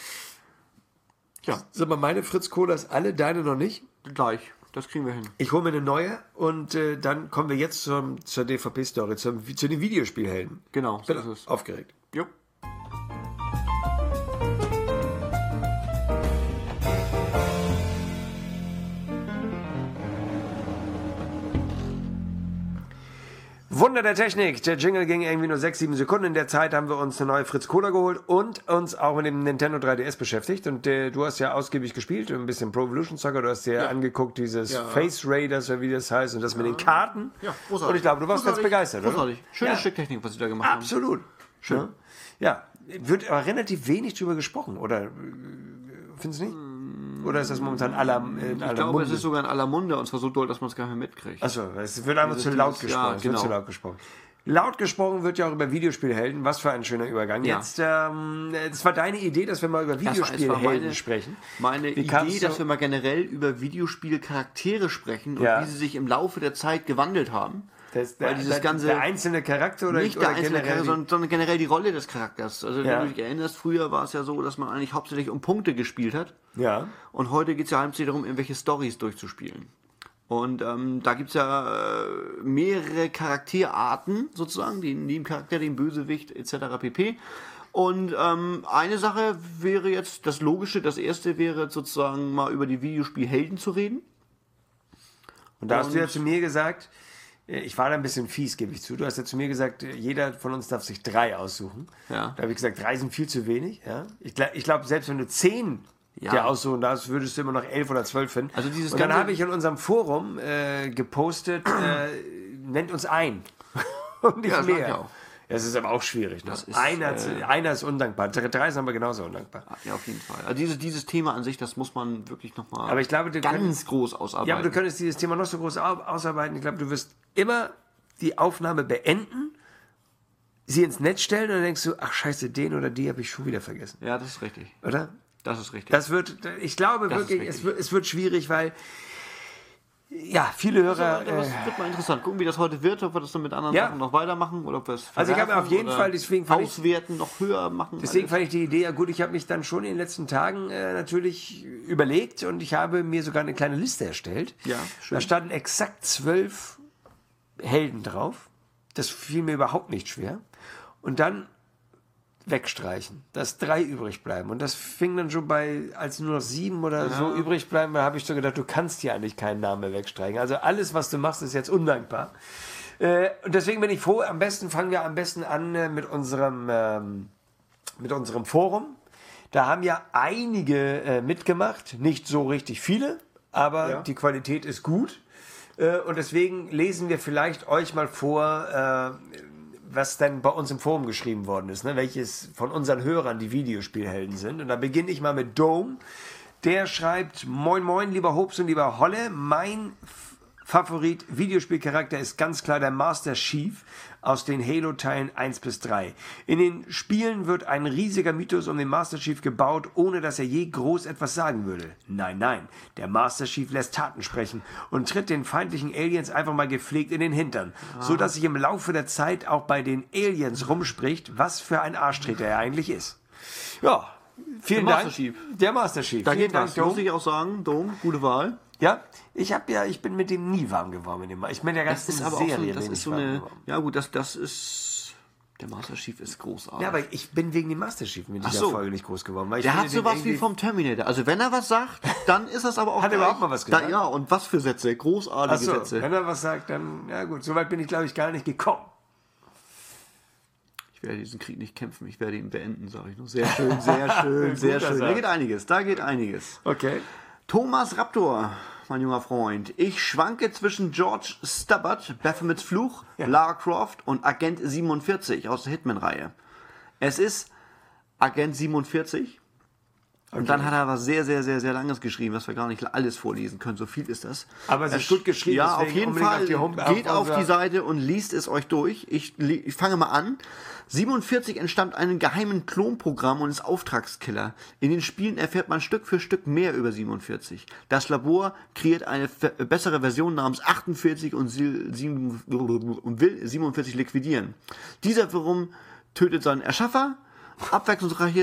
Ja, Sag mal, meine Fritz Colas alle, deine noch nicht. gleich. Das kriegen wir hin. Ich hole mir eine neue und äh, dann kommen wir jetzt zum, zur D V P-Story, zum, zu den Videospielhelden. Genau, so Bin ist es. aufgeregt. Jo. Wunder der Technik. Der Jingle ging irgendwie nur sechs, sieben Sekunden. In der Zeit haben wir uns eine neue Fritz Cola geholt und uns auch mit dem Nintendo drei D S beschäftigt. Und äh, du hast ja ausgiebig gespielt, ein bisschen Pro Evolution Soccer. Du hast dir ja. angeguckt, dieses ja. Face Raiders, oder wie das heißt, und das ja. mit den Karten. Ja, großartig. Und ich glaube, du warst großartig. ganz begeistert, oder? Großartig. Schönes ja. Stück Technik, was sie da gemacht Absolut. haben. Absolut. Schön. Ja. ja, wird aber relativ wenig drüber gesprochen, oder? Findest du nicht? Oder ist das momentan aller, in ich aller glaube, Munde? es ist sogar in aller Munde und zwar so doll, dass man es gar nicht mehr mitkriegt. Achso, es wird einfach zu laut gesprochen. Ja, es genau. wird zu laut gesprochen. Laut gesprochen wird ja auch über Videospielhelden. Was für ein schöner Übergang. Ja. Jetzt, ähm, es war deine Idee, dass wir mal über Videospielhelden meine, sprechen. Meine wie Idee, dass wir mal generell über Videospielcharaktere sprechen und ja. wie sie sich im Laufe der Zeit gewandelt haben. Das, der, Weil dieses der, ganze, der einzelne Charakter oder nicht oder der einzelne Charakter, sondern, sondern generell die Rolle des Charakters. Also ja. wenn du dich erinnerst, früher war es ja so, dass man eigentlich hauptsächlich um Punkte gespielt hat. Ja. Und heute geht es ja hauptsächlich darum, irgendwelche Storys durchzuspielen. Und ähm, da gibt es ja äh, mehrere Charakterarten sozusagen, den Nebencharakter, den Bösewicht et cetera pp. Und ähm, eine Sache wäre jetzt das Logische, das erste wäre sozusagen mal über die Videospielhelden zu reden. Und da hast Und, du ja zu mir gesagt, ich war da ein bisschen fies, gebe ich zu. Du hast ja zu mir gesagt, jeder von uns darf sich drei aussuchen. Ja. Da habe ich gesagt, drei sind viel zu wenig. Ja? Ich glaube, ich glaub, selbst wenn du zehn ja. dir aussuchen darfst, würdest du immer noch elf oder zwölf finden. Also dieses Und dann habe ich in unserem Forum äh, gepostet, äh, nennt uns ein. Und nicht ja, mehr. Ja, das ist aber auch schwierig. Ne? Ist, einer, äh, einer ist undankbar. Drei sind aber genauso undankbar. Ja, auf jeden Fall. Also dieses, dieses Thema an sich, das muss man wirklich nochmal ganz könntest, groß ausarbeiten. Ja, aber du könntest dieses Thema noch so groß ausarbeiten. Ich glaube, du wirst immer die Aufnahme beenden, sie ins Netz stellen und dann denkst du, ach scheiße, den oder die habe ich schon wieder vergessen. Ja, das ist richtig. Oder? Das ist richtig. Das wird, ich glaube das wirklich, es wird, es wird schwierig, weil ja, viele Hörer... Also, das äh, wird mal interessant. Gucken, wie das heute wird, ob wir das dann mit anderen ja. Sachen noch weitermachen oder ob wir es Also ich habe auf jeden Fall, deswegen fand auswerten, ich, noch höher machen. Deswegen alles. fand ich die Idee ja gut. Ich habe mich dann schon in den letzten Tagen äh, natürlich überlegt und ich habe mir sogar eine kleine Liste erstellt. Ja, schön. Da standen exakt zwölf Helden drauf. Das fiel mir überhaupt nicht schwer. Und dann wegstreichen, dass drei übrig bleiben. Und das fing dann schon bei, als nur noch sieben oder ja. so übrig bleiben, da habe ich so gedacht, du kannst hier eigentlich keinen Namen mehr wegstreichen. Also alles, was du machst, ist jetzt undankbar. Äh, und deswegen bin ich froh, am besten fangen wir am besten an äh, mit unserem ähm, mit unserem Forum. Da haben ja einige äh, mitgemacht, nicht so richtig viele, aber ja. die Qualität ist gut. Äh, und deswegen lesen wir vielleicht euch mal vor, äh, was denn bei uns im Forum geschrieben worden ist, ne? Welches von unseren Hörern die Videospielhelden sind. Und da beginne ich mal mit Dome. Der schreibt, moin moin, lieber Hobbs und lieber Holle, mein Favorit Videospielcharakter ist ganz klar der Master Chief aus den Halo-Teilen eins bis drei. In den Spielen wird ein riesiger Mythos um den Master Chief gebaut, ohne dass er je groß etwas sagen würde. Nein, nein, der Master Chief lässt Taten sprechen und tritt den feindlichen Aliens einfach mal gepflegt in den Hintern, ah. so dass sich im Laufe der Zeit auch bei den Aliens rumspricht, was für ein Arschtreter er eigentlich ist. Ja, vielen der Dank. Master Chief. Der Master Chief. Da geht was, muss ich auch sagen, Dom, gute Wahl. Ja, ich habe ja, ich bin mit dem nie warm geworden mit dem. Ich bin der ganzen das ist aber Serie. Auch so, das ist so eine, ja gut, das, das ist, der Master Chief ist großartig. Ja, aber ich bin wegen dem Master Chief mit dieser so. Folge nicht groß geworden. Weil ich der hat sowas wie vom Terminator. Also wenn er was sagt, dann ist das aber auch. Hat er überhaupt mal was gesagt? Da, ja, und was für Sätze, großartige Ach so, Sätze. Wenn er was sagt, dann, ja gut, soweit bin ich glaube ich gar nicht gekommen. Ich werde diesen Krieg nicht kämpfen, ich werde ihn beenden, sage ich nur. Sehr schön, sehr schön, sehr schön. Da geht einiges, da geht einiges. Okay. Thomas Raptor, mein junger Freund. Ich schwanke zwischen George Stubbart, Baphomets Fluch, ja. Lara Croft und Agent siebenundvierzig aus der Hitman-Reihe. Es ist Agent siebenundvierzig. Okay. Und dann hat er was sehr, sehr, sehr, sehr Langes geschrieben, was wir gar nicht alles vorlesen können. So viel ist das. Aber es ist gut geschrieben. Ja, auf jeden Fall. Auf die geht auf, auf die Seite und liest es euch durch. Ich, ich fange mal an. siebenundvierzig entstammt einem geheimen Klonprogramm und ist Auftragskiller. In den Spielen erfährt man Stück für Stück mehr über siebenundvierzig. Das Labor kreiert eine bessere Version namens achtundvierzig und will siebenundvierzig liquidieren. Dieser wiederum tötet seinen Erschaffer. Abwechslungsreiche,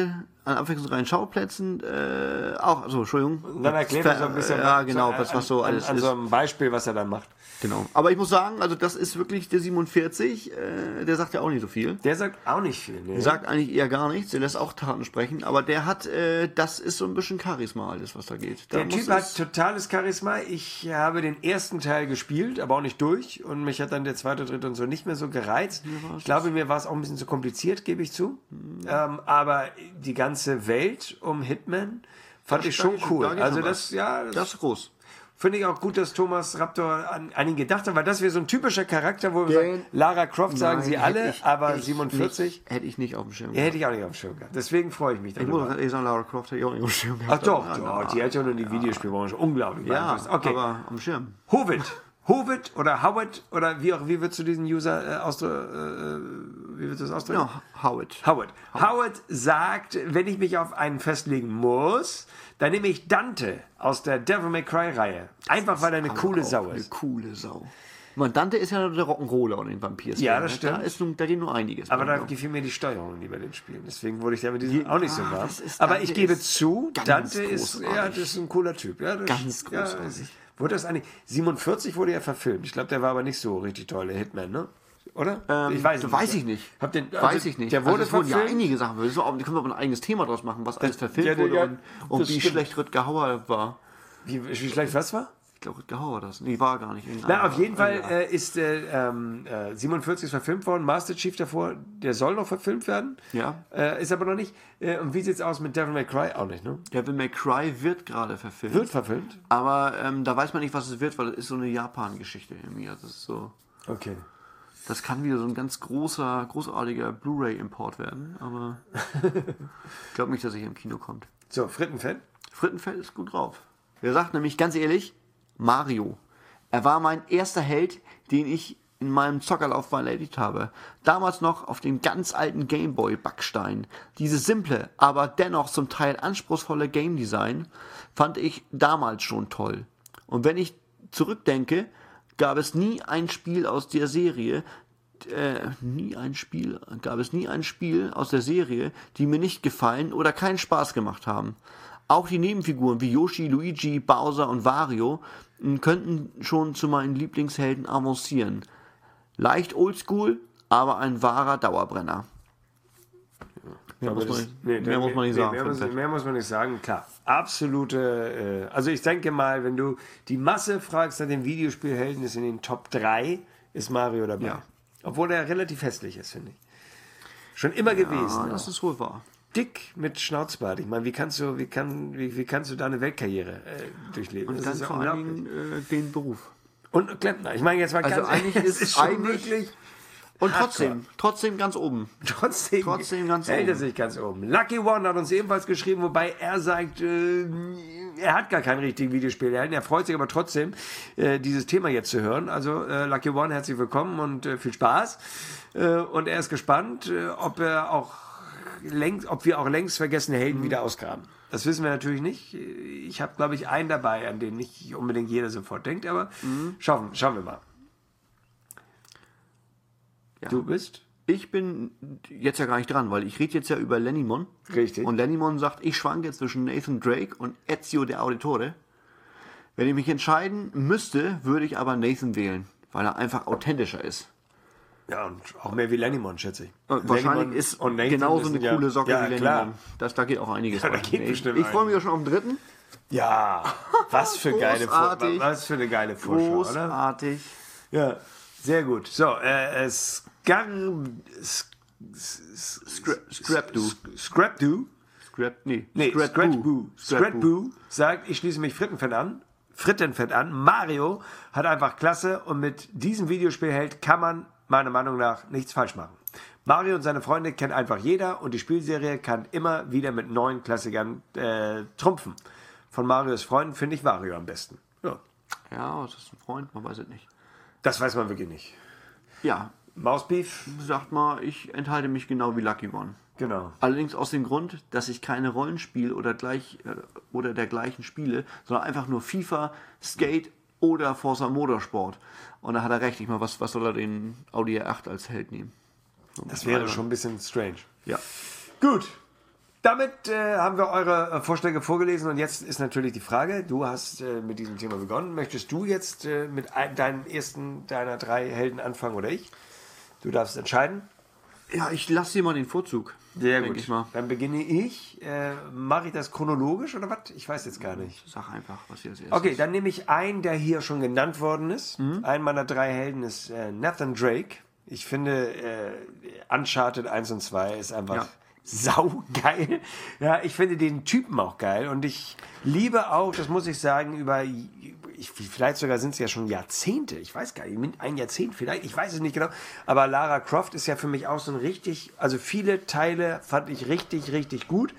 an abwechslungsreichen Schauplätzen, äh, auch, also, Entschuldigung. Und dann erklärt er so ein bisschen, ja, genau, so, was, was so an, alles an, an ist. so einem Beispiel, was er dann macht. Genau. Aber ich muss sagen, also das ist wirklich der siebenundvierzig, äh, der sagt ja auch nicht so viel. Der sagt auch nicht viel, ne? Der sagt eigentlich eher gar nichts, der lässt auch Taten sprechen, aber der hat, äh, das ist so ein bisschen Charisma, alles, was da geht. Da Der muss Typ es- hat totales Charisma. Ich habe den ersten Teil gespielt, aber auch nicht durch. Und mich hat dann der zweite, dritte und so nicht mehr so gereizt. Ich glaube, mir war es auch ein bisschen zu kompliziert, gebe ich zu. Ähm, aber die ganze Welt um Hitman fand ich schon da geht- cool. da geht Also noch das, was. ja, das, Das ist groß. finde ich auch gut, dass Thomas Raptor an, an ihn gedacht hat, weil das wäre so ein typischer Charakter, wo wir Den- sagen, Lara Croft sagen Nein, sie alle, hätte ich- aber hätte ich siebenundvierzig, Nicht, hätte ich nicht auf dem Schirm ja, hätte ich auch nicht auf dem Schirm gehabt. Deswegen freue ich mich Ich muss darüber. auch ehrlich sagen, Lara Croft hätte ich auch nicht auf dem Schirm Ach gehabt. doch, Ja, doch, die hat ja nur die Videospielbranche unglaublich ja, beeinflusst. Okay, aber am Schirm. Howitt. Howitt oder Howard oder wie auch wie würdest du diesen User äh, ausdrücken? Äh, wie würdest du das ausdrücken? Ja, Howard. Howard. Howard sagt, wenn ich mich auf einen festlegen muss, dann nehme ich Dante aus der Devil May Cry Reihe. Einfach weil er eine coole Auch Sau eine ist. coule Sau. Man, Dante ist ja nur der Rock'n'Roller und den Vampirs. Ja, das Da stimmt. ist nun, da geht nur einiges. Aber da bei. gefiel mir die Steuerung lieber den Spielen. Deswegen wurde ich da mit diesem auch nicht so Ah, warm. das ist- Aber Dante ich gebe ist zu, ganz Dante ist, ja, großartig. das ist ein cooler Typ. Ja, das, Ganz ja, großartig. ist- wurde das eigentlich, siebenundvierzig wurde ja verfilmt. Ich glaube, der war aber nicht so richtig toll, der Hitman, ne? Oder? Ähm, ich weiß das nicht. weiß ich nicht. Hab den, Weiß also, ich nicht. Der wurde also es wurden ja verfilmt. einige Sachen. Wir können wir aber ein eigenes Thema draus machen, was alles verfilmt ja, wurde ja, und, und das wie stimmt. schlecht Rüdger Hauer war. Wie, wie schlecht was war? Ich glaube, Rüdger Hauer war das. Nee, war gar nicht. Na, auf jeden Fall Ja. äh, ist äh, ähm, äh, siebenundvierzig verfilmt worden. Master Chief davor, der soll noch verfilmt werden. Ja. Äh, ist aber noch nicht. Äh, und wie sieht's aus mit Devil May Cry? Auch nicht, ne? Devil May Cry wird gerade verfilmt. Wird verfilmt? Aber ähm, da weiß man nicht, was es wird, weil es ist so eine Japan-Geschichte irgendwie. Das ist so. Okay. Das kann wieder so ein ganz großer, großartiger Blu-ray-Import werden, aber ich glaube nicht, dass er hier im Kino kommt. So, Frittenfett. Frittenfeld ist gut drauf. Er sagt nämlich ganz ehrlich, Mario. Er war mein erster Held, den ich in meinem Zockerlaufbahn erlebt habe. Damals noch auf dem ganz alten Gameboy-Backstein. Dieses simple, aber dennoch zum Teil anspruchsvolle Game Design fand ich damals schon toll. Und wenn ich zurückdenke, gab es nie ein Spiel aus der Serie, äh, nie ein Spiel, gab es nie ein Spiel aus der Serie, die mir nicht gefallen oder keinen Spaß gemacht haben. Auch die Nebenfiguren wie Yoshi, Luigi, Bowser und Wario m, könnten schon zu meinen Lieblingshelden avancieren. Leicht oldschool, aber ein wahrer Dauerbrenner. Mehr, muss man, Nee, mehr muss man nicht nee, sagen. Mehr, muss, Frittenfett. mehr muss man nicht sagen, klar. Absolute, äh, also ich denke mal, wenn du die Masse fragst nach den Videospielhelden, ist in den Top drei ist Mario dabei. Ja. Obwohl er relativ hässlich ist, finde ich. Schon immer gewesen. Ah, ne? das ist wohl wahr. Dick mit Schnauzbart. Ich meine, wie kannst du, wie kann, wie, wie kannst du da eine Weltkarriere äh, durchleben? Und Das dann ist ja vor allen unglaublich. Dingen äh, den Beruf. Und Klempner. Ich meine jetzt mal Also ganz eigentlich es ist schon eigentlich- wirklich Und Hardcore. trotzdem, trotzdem ganz oben. Trotzdem, Trotzdem ganz hält er oben. sich ganz oben. Lucky One hat uns ebenfalls geschrieben, wobei er sagt, äh, er hat gar keinen richtigen Videospiel. Er freut sich aber trotzdem, äh, dieses Thema jetzt zu hören. Also äh, Lucky One, herzlich willkommen und äh, viel Spaß. Äh, und er ist gespannt, äh, ob er auch längst, ob wir auch längst vergessene Helden wieder ausgraben. Das wissen wir natürlich nicht. Ich habe, glaube ich, einen dabei, an den nicht unbedingt jeder sofort denkt, aber schauen, schauen wir mal. Ja. Du bist? Ich bin jetzt ja gar nicht dran, weil ich rede jetzt ja über Lennymon. Richtig. Und Lennymon sagt, ich schwanke zwischen Nathan Drake und Ezio der Auditore. Wenn ich mich entscheiden müsste, würde ich aber Nathan wählen, weil er einfach authentischer ist. Ja, und auch mehr wie Lennymon, schätze ich. Und wahrscheinlich Lennymon ist und Nathan genauso sind eine ja- coole Socke ja, wie klar. Lennymon. Das, da geht auch einiges. Ja, da rein. geht ich bestimmt ich freue mich einiges. auch schon auf den dritten. Ja, was für geile Vor Großartig. was für eine geile Vorschau, oder? Großartig. Ja, sehr gut. So, äh, äh, Scar Scra- Scrapdo. Scrapdo. Scrap, nee. Nee, Scrapboo. Scratchboo. Scrapboo. Scratchboo sagt, ich schließe mich Frittenfett an. Frittenfett an. Mario hat einfach Klasse und mit diesem Videospielheld kann man meiner Meinung nach nichts falsch machen. Mario und seine Freunde kennt einfach jeder und die Spielserie kann immer wieder mit neuen Klassikern äh, trumpfen. Von Marios Freunden finde ich Wario am besten. Ja, Ja, das ist ein Freund, man weiß es nicht. das weiß man wirklich nicht. Ja, Mausbeef, sagt mal, ich enthalte mich genau wie Lucky One. genau. Allerdings aus dem Grund, dass ich keine Rollenspiel oder gleich äh, oder dergleichen spiele, sondern einfach nur FIFA, Skate oder Forza Motorsport. Und da hat er recht, ich meine, was, was soll er den Audi R acht als Held nehmen? So ein Das bisschen wäre albern. schon ein bisschen strange. Ja. Gut. Damit äh, haben wir eure äh, Vorschläge vorgelesen und jetzt ist natürlich die Frage, du hast äh, mit diesem Thema begonnen. Möchtest du jetzt äh, mit ein, deinen ersten deiner drei Helden anfangen oder ich? Du darfst entscheiden. Ja, ich lasse dir mal den Vorzug. Sehr denk gut. Ich mal. Dann beginne ich. Äh, Mache ich das chronologisch oder was? Ich weiß jetzt gar nicht. Sag einfach, was hier als erstes. Okay, dann nehme ich einen, der hier schon genannt worden ist. Mhm. Ein meiner drei Helden ist äh, Nathan Drake. Ich finde, äh, Uncharted eins und zwei ist einfach... Ja. Saugeil. Ja, ich finde den Typen auch geil und ich liebe auch, das muss ich sagen, über, ich, vielleicht sogar sind es ja schon Jahrzehnte, ich weiß gar nicht, ein Jahrzehnt vielleicht, ich weiß es nicht genau, aber Lara Croft ist ja für mich auch so ein richtig, also viele Teile fand ich richtig, richtig gut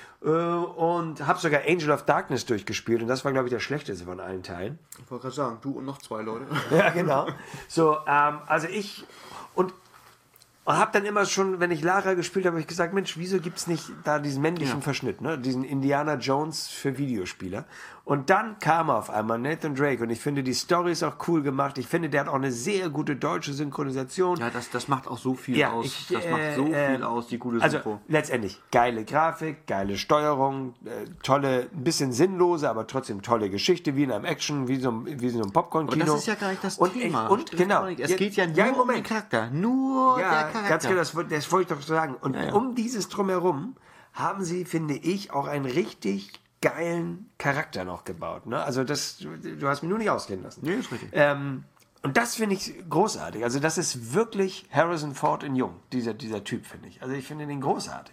und habe sogar Angel of Darkness durchgespielt und das war, glaube ich, der schlechteste von allen Teilen. Ich wollte gerade sagen, du und noch zwei Leute. Ja, genau. So, ähm, also ich, und Und habe dann immer schon, wenn ich Lara gespielt habe, habe ich gesagt, Mensch, wieso gibt es nicht da diesen männlichen ja. Verschnitt, ne? Diesen Indiana Jones für Videospieler. Und dann kam auf einmal Nathan Drake und ich finde, die Story ist auch cool gemacht. Ich finde, der hat auch eine sehr gute deutsche Synchronisation. Ja, das, das macht auch so viel ja, aus. Ich, das äh, macht so äh, viel aus, die gute also Synchro. Letztendlich, geile Grafik, geile Steuerung, äh, tolle, ein bisschen sinnlose, aber trotzdem tolle Geschichte, wie in einem Action, wie so, wie so ein Popcorn-Kino. Aber das ist ja gar nicht das und, Thema. Und, genau. Es geht ja nur ja, um den Charakter. Nur ja, der Charakter. Ganz genau, das, das wollte ich doch sagen. Und ja, ja. um dieses Drumherum haben sie, finde ich, auch einen richtig geilen Charakter noch gebaut. Ne? Also das, du, du hast mich nur nicht ausgehen lassen. Nee, ist richtig. Ähm, und das finde ich großartig. Also das ist wirklich Harrison Ford in Jung, dieser, dieser Typ, finde ich. Also ich finde den großartig.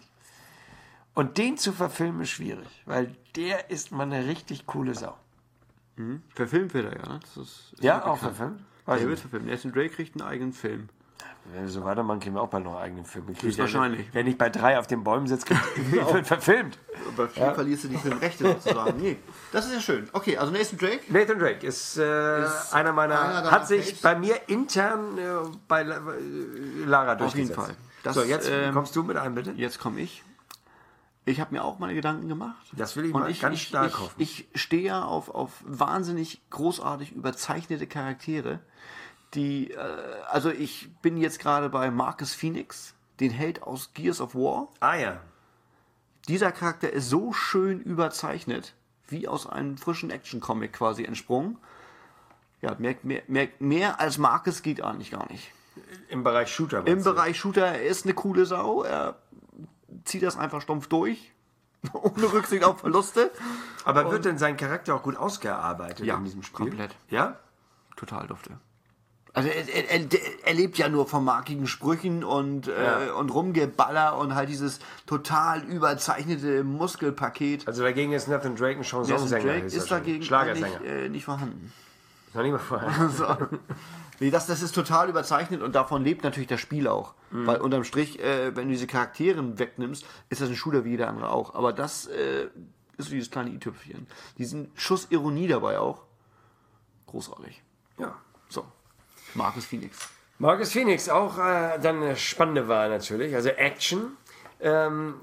Und den zu verfilmen ist schwierig, weil der ist mal eine richtig coole Sau. Mhm. Verfilmt wird er ja, ne? Das ist, ist ja, auch verfilmt. Der wird verfilmt. Nathan Drake kriegt einen eigenen Film. Wenn wir so weitermachen, kriegen wir auch bald noch einen eigenen Film. Wahrscheinlich. Wenn ich bei drei auf den Bäumen sitze, wird verfilmt. Bei vier ja. verlierst du die Filmrechte sozusagen. Nee, das ist ja schön. Okay, also Nathan Drake. Nathan Drake ist, äh, ist einer meiner, einer hat sich Page. bei mir intern äh, bei äh, Lara durchgesetzt. Auf jeden Fall. Das, so, jetzt ähm, kommst du mit einem, bitte. Jetzt komme ich. Ich habe mir auch meine Gedanken gemacht. Das will ich Und mal ich, ganz ich, stark ich, hoffen. Ich stehe ja auf, auf wahnsinnig großartig überzeichnete Charaktere. Die, äh, also ich bin jetzt gerade bei Marcus Phoenix, den Held aus Gears of War. Ah ja. Dieser Charakter ist so schön überzeichnet, wie aus einem frischen Action-Comic quasi entsprungen. Ja, mehr, mehr, mehr, mehr als Marcus geht eigentlich gar nicht. Im Bereich Shooter. Im Bereich Shooter, er ist eine coole Sau. Er zieht das einfach stumpf durch. Ohne Rücksicht auf Verluste. Aber wird denn sein Charakter auch gut ausgearbeitet ja, in diesem Spiel? Komplett. Ja? Total dufte. Also er, er, er, er lebt ja nur von markigen Sprüchen und, ja. äh, und Rumgeballer und halt dieses total überzeichnete Muskelpaket. Also dagegen ist Nathan Drake ein Chansonsänger. Drake ist, ist dagegen Schlagersänger. Nicht, äh, nicht vorhanden. Ist noch nicht mal vorhanden. so. Nee, das, das ist total überzeichnet und davon lebt natürlich das Spiel auch. Mhm. Weil unterm Strich, äh, wenn du diese Charaktere wegnimmst, ist das ein Shooter wie jeder andere auch. Aber das äh, ist so dieses kleine i-Tüpfchen. Diesen Schuss Ironie dabei auch. Großartig. Ja. So. Marcus Phoenix. Marcus Phoenix, auch äh, dann eine spannende Wahl natürlich, also Action. Ähm,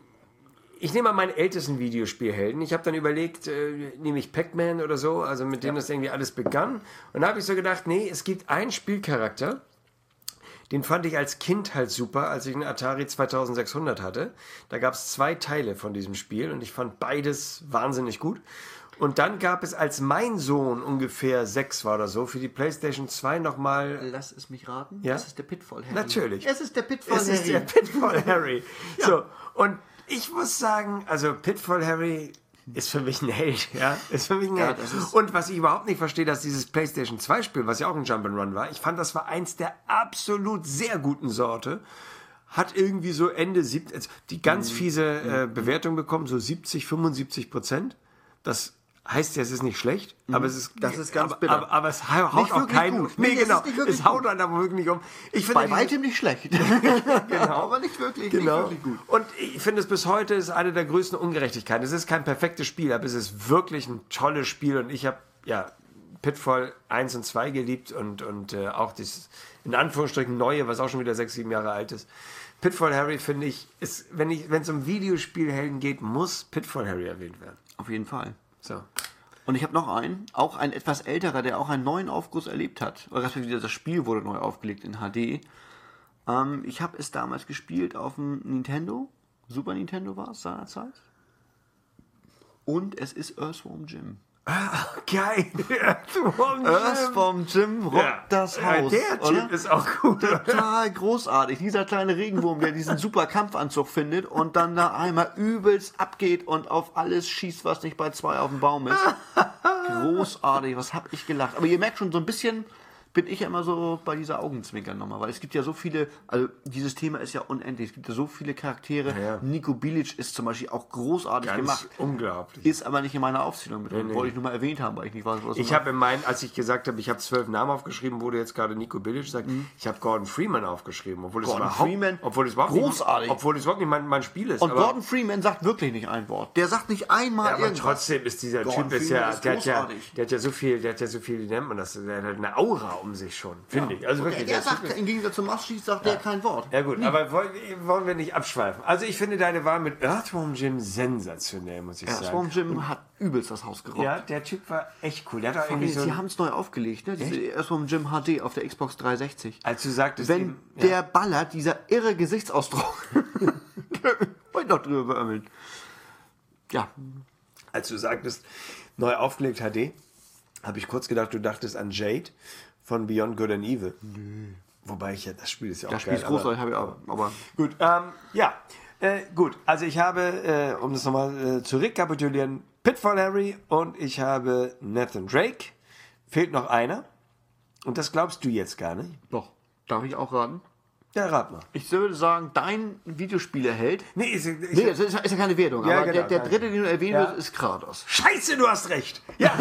ich nehme mal meinen ältesten Videospielhelden. Ich habe dann überlegt, äh, nehme ich Pac-Man oder so, also mit dem ja. das irgendwie alles begann. Und da habe ich so gedacht, nee, es gibt einen Spielcharakter, den fand ich als Kind halt super, als ich einen Atari zweitausendsechshundert hatte. Da gab es zwei Teile von diesem Spiel und ich fand beides wahnsinnig gut. Und dann gab es, als mein Sohn ungefähr sechs war oder so, für die PlayStation zwei nochmal... Lass es mich raten. Ja? Das ist der Pitfall Harry. Natürlich. Es ist der Pitfall es Harry. Es ist der Pitfall Harry. ja. So, und ich muss sagen, also Pitfall Harry ist für mich ein Held. Ja? Ist für mich ein ja, Held. Und was ich überhaupt nicht verstehe, dass dieses PlayStation zwei Spiel, was ja auch ein Jump'n'Run war, ich fand, das war eins der absolut sehr guten Sorte. Hat irgendwie so Ende siebzig, also die ganz fiese äh, Bewertung bekommen, so siebzig, fünfundsiebzig Prozent. Das heißt ja, es ist nicht schlecht, mhm. aber es ist, das ist ganz aber, bitter. Aber, aber es haut nicht auch keinen. Gut. Nee, nee, genau. Es, es haut dann aber wirklich nicht um. Ich finde, bei weitem nicht schlecht. genau. Aber nicht wirklich, genau. nicht wirklich gut. Und ich finde es bis heute ist eine der größten Ungerechtigkeiten. Es ist kein perfektes Spiel, aber es ist wirklich ein tolles Spiel und ich habe ja Pitfall eins und zwei geliebt und, und äh, auch das in Anführungsstrichen neue, was auch schon wieder sechs, sieben Jahre alt ist. Pitfall Harry, finde ich, ist, wenn ich, wenn es um Videospielhelden geht, muss Pitfall Harry erwähnt werden. Auf jeden Fall. So. Und ich habe noch einen, auch ein etwas älterer, der auch einen neuen Aufguss erlebt hat. Oder respektive das Spiel wurde neu aufgelegt in H D. Ähm, ich habe es damals gespielt auf dem Nintendo. Super Nintendo war es seinerzeit. Und es ist Earthworm Jim. Ah, geil. Earthworm Earthworm Jim rockt Ja. das Haus. Der oder? Typ ist auch gut. Total großartig. Dieser kleine Regenwurm, der diesen super Kampfanzug findet und dann da einmal übelst abgeht und auf alles schießt, was nicht bei zwei auf dem Baum ist. Großartig, was hab ich gelacht. Aber ihr merkt schon, so ein bisschen bin ich ja immer so bei dieser Augenzwinkern nochmal, weil es gibt ja so viele, also dieses Thema ist ja unendlich, es gibt ja so viele Charaktere. Ja, ja. Nico Bilic ist zum Beispiel auch großartig Ganz gemacht. unglaublich. Ist aber nicht in meiner Aufzählung mit drin. Nee, nee. Wollte ich nur mal erwähnt haben, weil ich nicht weiß, was Ich habe in meinen, als ich gesagt habe, ich habe zwölf Namen aufgeschrieben, wurde jetzt gerade Nico Bilic sagt, ich habe Gordon Freeman aufgeschrieben, obwohl es Gordon überhaupt, Freeman, obwohl es überhaupt großartig. nicht, obwohl es überhaupt nicht mein, mein Spiel ist. Und aber, Gordon Freeman sagt wirklich nicht ein Wort. Der sagt nicht einmal ja, aber irgendwas. trotzdem ist dieser Gordon Typ ist Freeman ja, ist der hat ja, großartig. der hat ja so viel, der hat ja so viel, wie nennt man das, der hat eine Aura um sich schon, finde ich. Also wirklich. Der, der der sagt, Typ ist- im Gegensatz zum Mastschieß sagt der kein Wort. Ja gut, aber wollen, wollen wir nicht abschweifen. Also ich finde deine Wahl mit Earthworm Jim sensationell, muss ich sagen. Earthworm Jim hat übelst das Haus gerockt. Ja, der Typ war echt cool. Der hat auch Vor allem, irgendwie so Sie ein, haben es neu aufgelegt, ne? Diese Earthworm Jim H D auf der Xbox dreihundertsechzig. als du sagtest, Wenn eben, der ballert, dieser irre Gesichtsausdruck. Wollte noch drüber beömmeln. Ja, als du sagtest, neu aufgelegt H D, habe ich kurz gedacht, du dachtest an Jade von Beyond Good and Evil. Wobei ich ja, das Spiel ist ja auch das Spiel geil. ist großartig, habe ich auch. Aber Gut, ähm, ja, äh, gut. Also ich habe, äh, um das nochmal äh, zu rekapitulieren, Pitfall Harry und ich habe Nathan Drake. Fehlt noch einer. Und das glaubst du jetzt gar nicht. doch, darf ich auch raten? Ja, rat mal. Ich würde sagen, dein Videospielerheld. Nee, ist, ich, Nee, das ist, ist ja keine Wertung, Ja, aber genau, der, der danke. dritte, den du erwähnen Ja. wirst, ist Kratos. Scheiße, du hast recht. Ja.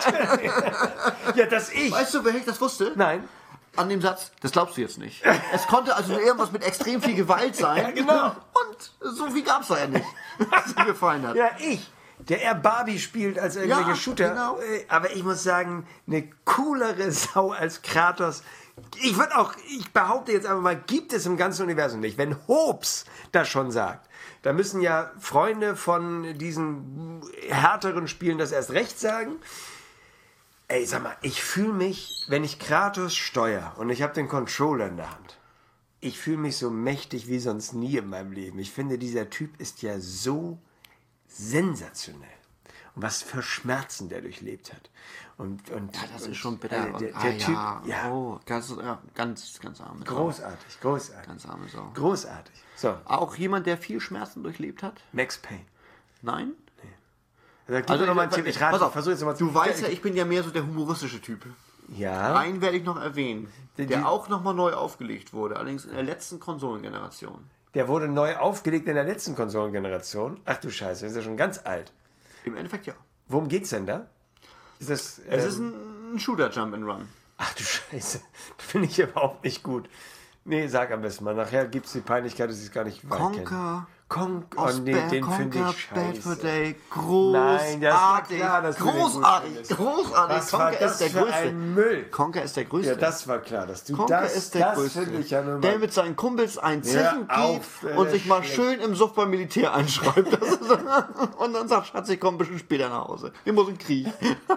Ja, das ich. Weißt du, wer ich das wusste? Nein. An dem Satz, das glaubst du jetzt nicht. Es konnte also nur irgendwas mit extrem viel Gewalt sein. Ja, genau. Und so viel gab es da ja nicht, was dir gefallen hat. Ja, ich. Der eher Barbie spielt als irgendwelche Ja, Shooter. genau. Äh, Aber ich muss sagen, eine coolere Sau als Kratos. Ich würde auch, ich behaupte jetzt einfach mal, gibt es im ganzen Universum nicht. Wenn Hobbes das schon sagt, da müssen ja Freunde von diesen härteren Spielen das erst recht sagen. Ey, sag mal, ich fühle mich, wenn ich Kratos steuere und ich habe den Controller in der Hand, ich fühle mich so mächtig wie sonst nie in meinem Leben. Ich finde, dieser Typ ist ja so sensationell. Und was für Schmerzen der durchlebt hat. Und, und, Ja, das und, ist schon bitter. also der, Ah, der Typ, ja. ja, Oh, ganz, ja, ganz, ganz arme Sau. großartig, großartig. Ganz arme Sau. Großartig. So, Auch jemand, der viel Schmerzen durchlebt hat? Max Payne. Nein? Sag du noch mal einen Tipp. Ich rate, pass auf, versuch jetzt noch mal du weißt ja, ich bin ja mehr so der humoristische Typ. Ja. Einen werde ich noch erwähnen, Die- der die- auch nochmal neu aufgelegt wurde, allerdings in der letzten Konsolengeneration. Der wurde neu aufgelegt in der letzten Konsolengeneration. Ach du Scheiße, ist ja schon ganz alt. Im Endeffekt ja. Worum geht's denn da? Ist das. Es ähm, ist ein, ein Shooter Jump and Run. Ach du Scheiße. Finde ich überhaupt nicht gut. Nee, sag am besten mal. Nachher gibt es die Peinlichkeit, dass ich es gar nicht weit kenne. Conker. Conker. Oh, nee, den finde Conker, ich Bad for scheiße. Day, großartig. Nein, das war klar, dass du den gut großartig, findest. großartig. Was war Conker das ist der für Größte. ein Müll? Conker ist der Größte. Ja, das war klar, dass du Conker das, ist der das Größte. finde ich ja nun Der mal. mit seinen Kumpels ein Ja, Zechen auf, geht äh, und sich mal schlecht. schön im Suff beim Militär einschreibt. Das ist, und dann sagt, Schatz, ich komme ein bisschen später nach Hause. Ich muss in den Krieg.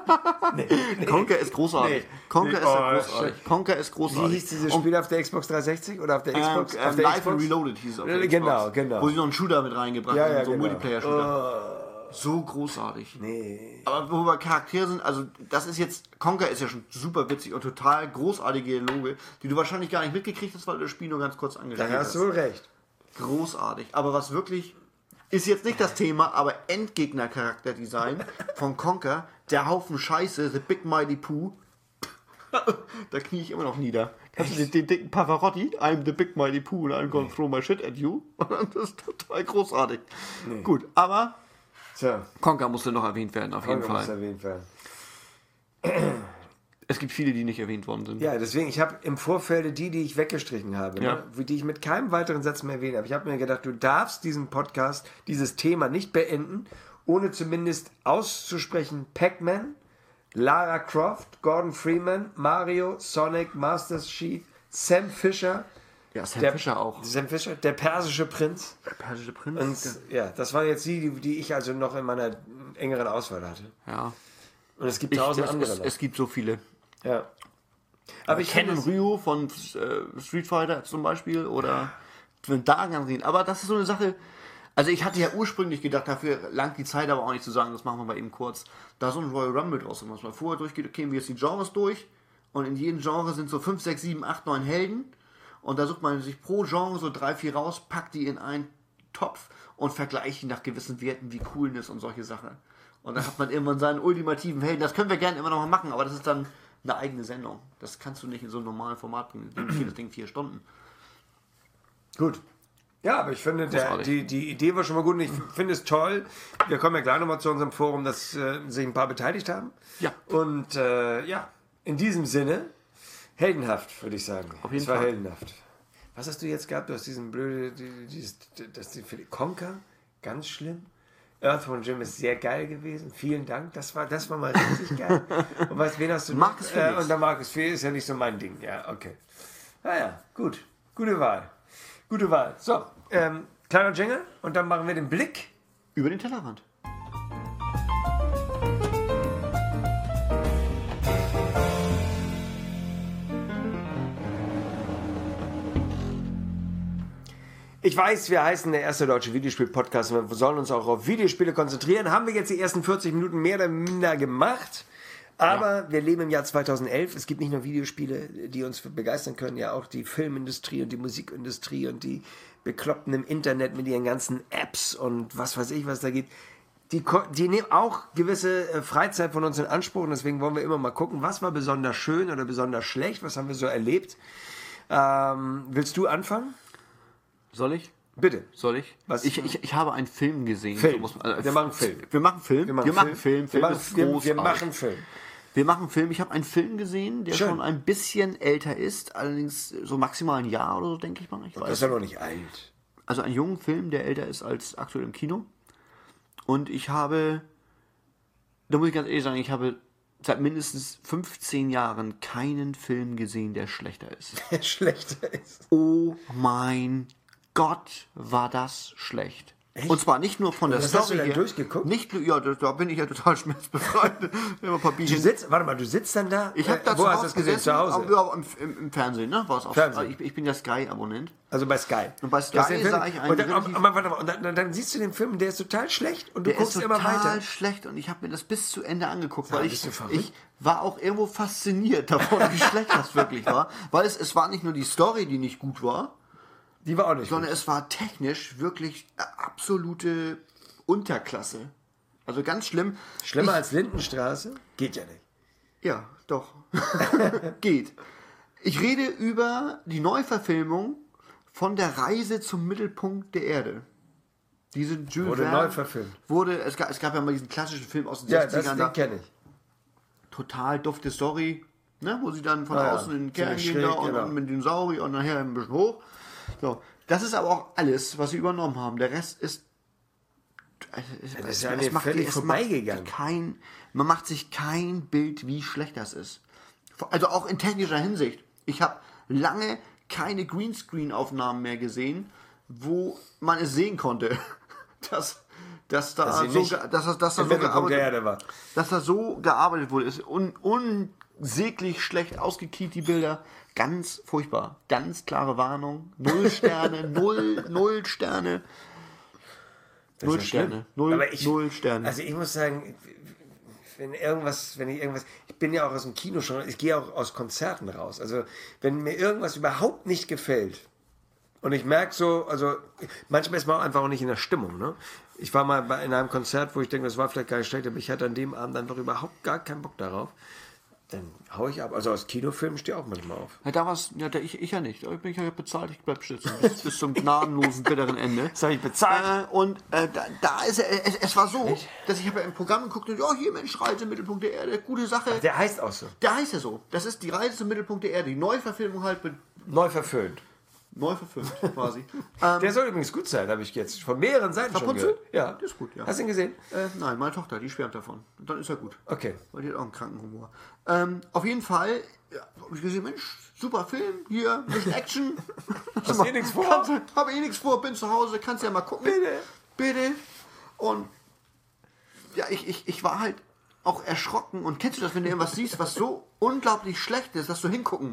Conker ist großartig. Nee. Conker Nee, ist oh, großartig. shit. Conker ist großartig. Wie hieß dieses Und Spiel auf der Xbox dreihundertsechzig oder auf der Ähm, Xbox? ähm, auf der Live Xbox? and Reloaded hieß es auf der Äh, Xbox. Genau, genau. Wo sie noch einen Shooter mit reingebracht Ja, haben, ja, so einen genau. Multiplayer-Shooter. So großartig. Nee. Aber wo wir Charaktere sind, also das ist jetzt, Conker ist ja schon super witzig und total großartige Dialoge, die du wahrscheinlich gar nicht mitgekriegt hast, weil du das Spiel nur ganz kurz Da angespielt hast hast. du wohl recht. Großartig. Aber was wirklich, ist jetzt nicht das Thema, aber Endgegner-Charakterdesign von Conker, der Haufen Scheiße, The Big Mighty Pooh, da knie ich immer noch nieder. Kennst du den, den dicken Pavarotti? I'm the Big Mighty Pooh and I'm gonna throw my shit at you. Das ist total großartig. Gut, aber Tja, Conker musste noch erwähnt werden, auf jeden Conker muss Fall. erwähnt werden. Es gibt viele, die nicht erwähnt worden sind. Ja, deswegen, ich habe im Vorfeld die, die ich weggestrichen habe, Ja. ne, wie die ich mit keinem weiteren Satz mehr erwähnt habe. Ich habe mir gedacht, du darfst diesen Podcast, dieses Thema nicht beenden, ohne zumindest auszusprechen Pac-Man, Lara Croft, Gordon Freeman, Mario, Sonic, Master Chief, Sam Fisher. Ja, Sam der, Fisher auch. Sam Fisher, der persische Prinz. Der persische Prinz. Und ja, das waren jetzt die, die, die ich also noch in meiner engeren Auswahl hatte. ja. Und es gibt Ich, tausend es, andere es, noch. es gibt so viele. Ja. Aber ich Ken kenne und Ryu von äh, Street Fighter zum Beispiel oder wenn da ganz reden. Aber das ist so eine Sache, Also ich hatte ja ursprünglich gedacht, dafür langt die Zeit aber auch nicht zu sagen, das machen wir mal eben kurz, da so ein Royal Rumble draus zu machen. Dass man vorher durchgeht, okay, wir jetzt die Genres durch und in jedem Genre sind so fünf, sechs, sieben, acht, neun Helden und da sucht man sich pro Genre so drei, vier raus, packt die in einen Topf und vergleicht die nach gewissen Werten wie Coolness und solche Sachen. Und dann hat man irgendwann seinen ultimativen Helden. Das können wir gerne immer noch mal machen, aber das ist dann eine eigene Sendung. Das kannst du nicht in so einem normalen Format bringen. Dann geht das Ding vier Stunden. Gut. Ja, aber ich finde, der, die, die Idee war schon mal gut und ich finde es toll. Wir kommen ja gleich nochmal zu unserem Forum, dass äh, sich ein paar beteiligt haben. Ja. Und äh, ja, in diesem Sinne, heldenhaft, würde ich sagen. Auf jeden es war Fall. heldenhaft. Was hast du jetzt gehabt? Du hast diesen blöde, die- dieses, das die Conker, ganz schlimm. Earthworm Jim ist sehr geil gewesen. Vielen Dank. Das war, das war mal richtig geil. Und was, wen hast du noch? Marcus Felix. Äh, und der Marcus Felix ist ja nicht so mein Ding. Ja, okay. Naja, gut. Gute Wahl. Gute Wahl. So, ähm, kleiner Jingle und dann machen wir den Blick. Über den Tellerrand. Ich weiß, wir heißen der erste deutsche Videospiel-Podcast und wir sollen uns auch auf Videospiele konzentrieren. Haben wir jetzt die ersten vierzig Minuten mehr oder minder gemacht. Aber ja. Wir leben im Jahr zweitausendelf. Es gibt nicht nur Videospiele, die uns begeistern können, ja auch die Filmindustrie und die Musikindustrie und die Bekloppten im Internet mit ihren ganzen Apps und was weiß ich, was da gibt. Die, die nehmen auch gewisse Freizeit von uns in Anspruch und deswegen wollen wir immer mal gucken, was war besonders schön oder besonders schlecht, was haben wir so erlebt. Ähm, willst du anfangen? Soll ich? Bitte. Soll ich? Was? Ich, ich, ich habe einen Film gesehen. Film. So muss man, äh, Wir machen Film. Wir machen Film. Wir machen, wir machen Film. Film wir, machen, ist wir, großartig. wir machen Film. Wir machen Film. Ich habe einen Film gesehen, der Schön. schon ein bisschen älter ist, allerdings so maximal ein Jahr oder so, denke ich mal. Ich Das weiß. ist ja noch nicht alt. Also einen jungen Film, der älter ist als aktuell im Kino. Und ich habe, da muss ich ganz ehrlich sagen, ich habe seit mindestens fünfzehn Jahren keinen Film gesehen, der schlechter ist. Der schlechter ist. Oh mein Gott, war das schlecht. Echt? Und zwar nicht nur von der Was Story hast du denn her. durchgeguckt? Nicht, nur- ja, da, da bin ich ja total schmerzbefreit. Immer ein paar Du Bierchen. sitzt, warte mal, du sitzt dann da? Ich habe Äh, da wo zu hast du Hause das gesehen? gesessen, Zu Hause? aber im, im, im Fernsehen, ne? War's auf, Fernsehen. Ich, ich bin ja Sky-Abonnent. Also bei Sky. Und bei Du hast Sky den Film- sah ich einen und dann, relativ- aber warte mal, und dann, dann siehst du den Film, der ist total schlecht und du Der guckst ist immer total weiter. schlecht und ich habe mir das bis zu Ende angeguckt, Sag, weil bist ich, du verrückt? ich war auch irgendwo fasziniert davon, wie schlecht das wirklich war. Weil es, es war nicht nur die Story, die nicht gut war, Die war auch nicht sondern gut. es war technisch wirklich absolute Unterklasse. Also ganz schlimm. Schlimmer ich, als Lindenstraße? Geht ja nicht. Ja, doch. Geht. Ich rede über die Neuverfilmung von der Reise zum Mittelpunkt der Erde. Diese Jules Wurde Verne neu verfilmt. Wurde, es gab, es gab ja mal diesen klassischen Film aus den Ja, das sechzigern. da- den kenne ich. total dufte Story, ne? Wo sie dann von Ah ja, außen in den ziemlich Kern gehen schräg, da und, genau. und mit den Saurier und nachher ein bisschen hoch. So. Das ist aber auch alles, was sie übernommen haben. Der Rest ist. Es, Das ist ja an mir völlig vorbeigegangen. Kein, man macht sich kein Bild, wie schlecht das ist. Also auch in technischer Hinsicht. Ich habe lange keine Greenscreen-Aufnahmen mehr gesehen, wo man es sehen konnte, dass, dass da Dass sie so, nicht ge- dass, das- dass da Im so Mittelpunkt der gearbeitet Erde war. dass da so gearbeitet wurde. Ist un, unsäglich schlecht ausgekielt, die Bilder. Ganz furchtbar. Ganz klare Warnung. Null Sterne, null, null Sterne. Das Null ist ja schlimm. Sterne. Null, Aber ich, null Sterne. Also ich muss sagen, wenn irgendwas, wenn ich irgendwas, ich bin ja auch aus dem Kino schon, ich gehe auch aus Konzerten raus. Also wenn mir irgendwas überhaupt nicht gefällt und ich merke so, also manchmal ist man auch einfach auch nicht in der Stimmung. Ne? Ich war mal bei, in einem Konzert, wo ich denke, das war vielleicht gar nicht schlecht, aber ich hatte an dem Abend einfach überhaupt gar keinen Bock darauf. Dann hau ich ab. Also aus Kinofilmen stehe ich auch manchmal auf. Ja, da war's, ja, da, ich, ich ja nicht. Da bin ich ja bezahlt, ich bleib sitzen. Bis, bis zum gnadenlosen, bitteren Ende. Das habe ich bezahlt. Äh, und äh, da, da ist er, es, es war so, dass ich habe ja im Programm geguckt und ja, hier Mensch, Reise, Mittelpunkt der Erde, gute Sache. Der heißt auch so. Der heißt ja so. Das ist die Reise zum Mittelpunkt der Erde. Die Neuverfilmung halt mit Neu verföhnt. neu verfilmt quasi. ähm, Der soll übrigens gut sein, habe ich jetzt von mehreren Seiten schon Rapunzel? gehört. Ja. Der ist gut, ja. Hast du ihn gesehen? äh, nein, meine Tochter, die schwärmt davon. Und dann ist er gut. Okay. Weil die hat auch einen kranken Humor. Ähm, auf jeden Fall, ja, hab ich gesehen, Mensch, super Film, hier, ein bisschen Action. Hast du eh nichts vor? Kannst, hab eh nichts vor, bin zu Hause, kannst ja mal gucken. Bitte. Bitte. Und ja, ich, ich, ich war halt auch erschrocken. Und kennst du das, wenn du irgendwas siehst, was so unglaublich schlecht ist, dass du hingucken musst?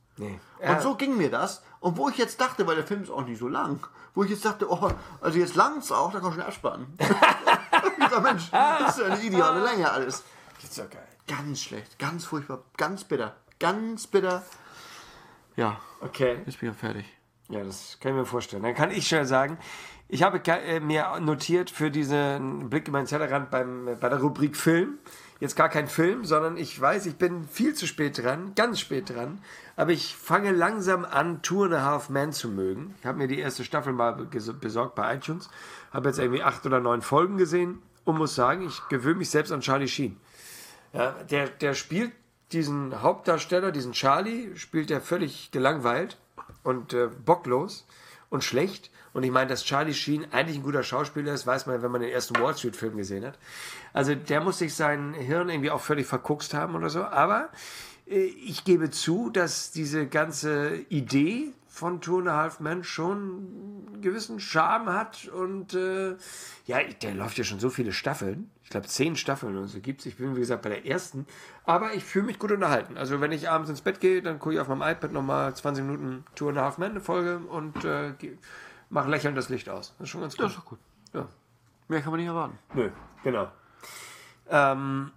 Nee. Und Ja. so ging mir das. Und wo ich jetzt dachte, weil der Film ist auch nicht so lang, wo ich jetzt dachte, oh, also jetzt langt's auch, da kann ich schon abspannen. Ich sag, Mensch, das ist ja eine ideale Länge alles. Das ist ja geil. Ganz schlecht, ganz furchtbar, ganz bitter, ganz bitter. Ja, Okay. jetzt bin ich fertig. Ja, das kann ich mir vorstellen. Dann kann ich schnell sagen, ich habe äh, mir notiert für diesen Blick in meinen Tellerrand beim, bei der Rubrik Film, jetzt gar kein Film, sondern ich weiß, ich bin viel zu spät dran, ganz spät dran, aber ich fange langsam an, Two and a Half Men zu mögen. Ich habe mir die erste Staffel mal besorgt bei iTunes, habe jetzt irgendwie acht oder neun Folgen gesehen und muss sagen, ich gewöhne mich selbst an Charlie Sheen. Ja, der, der spielt diesen Hauptdarsteller, diesen Charlie, spielt er völlig gelangweilt und äh, bocklos und schlecht. Und ich meine, dass Charlie Sheen eigentlich ein guter Schauspieler ist, weiß man, wenn man den ersten Wall Street Film gesehen hat. Also der muss sich sein Hirn irgendwie auch völlig verguckst haben oder so. Aber äh, ich gebe zu, dass diese ganze Idee von Two and a Half Men schon einen gewissen Charme hat. Und äh, ja, der läuft ja schon so viele Staffeln. Ich glaube, zehn Staffeln oder so gibt es. Ich bin, wie gesagt, bei der ersten. Aber ich fühle mich gut unterhalten. Also wenn ich abends ins Bett gehe, dann gucke ich auf meinem iPad nochmal zwanzig Minuten Two and a Half Men eine Folge und äh, mach lächelnd das Licht aus. Das ist schon ganz gut. Das ist doch gut. Ja. Mehr kann man nicht erwarten. Nö, genau. Ähm,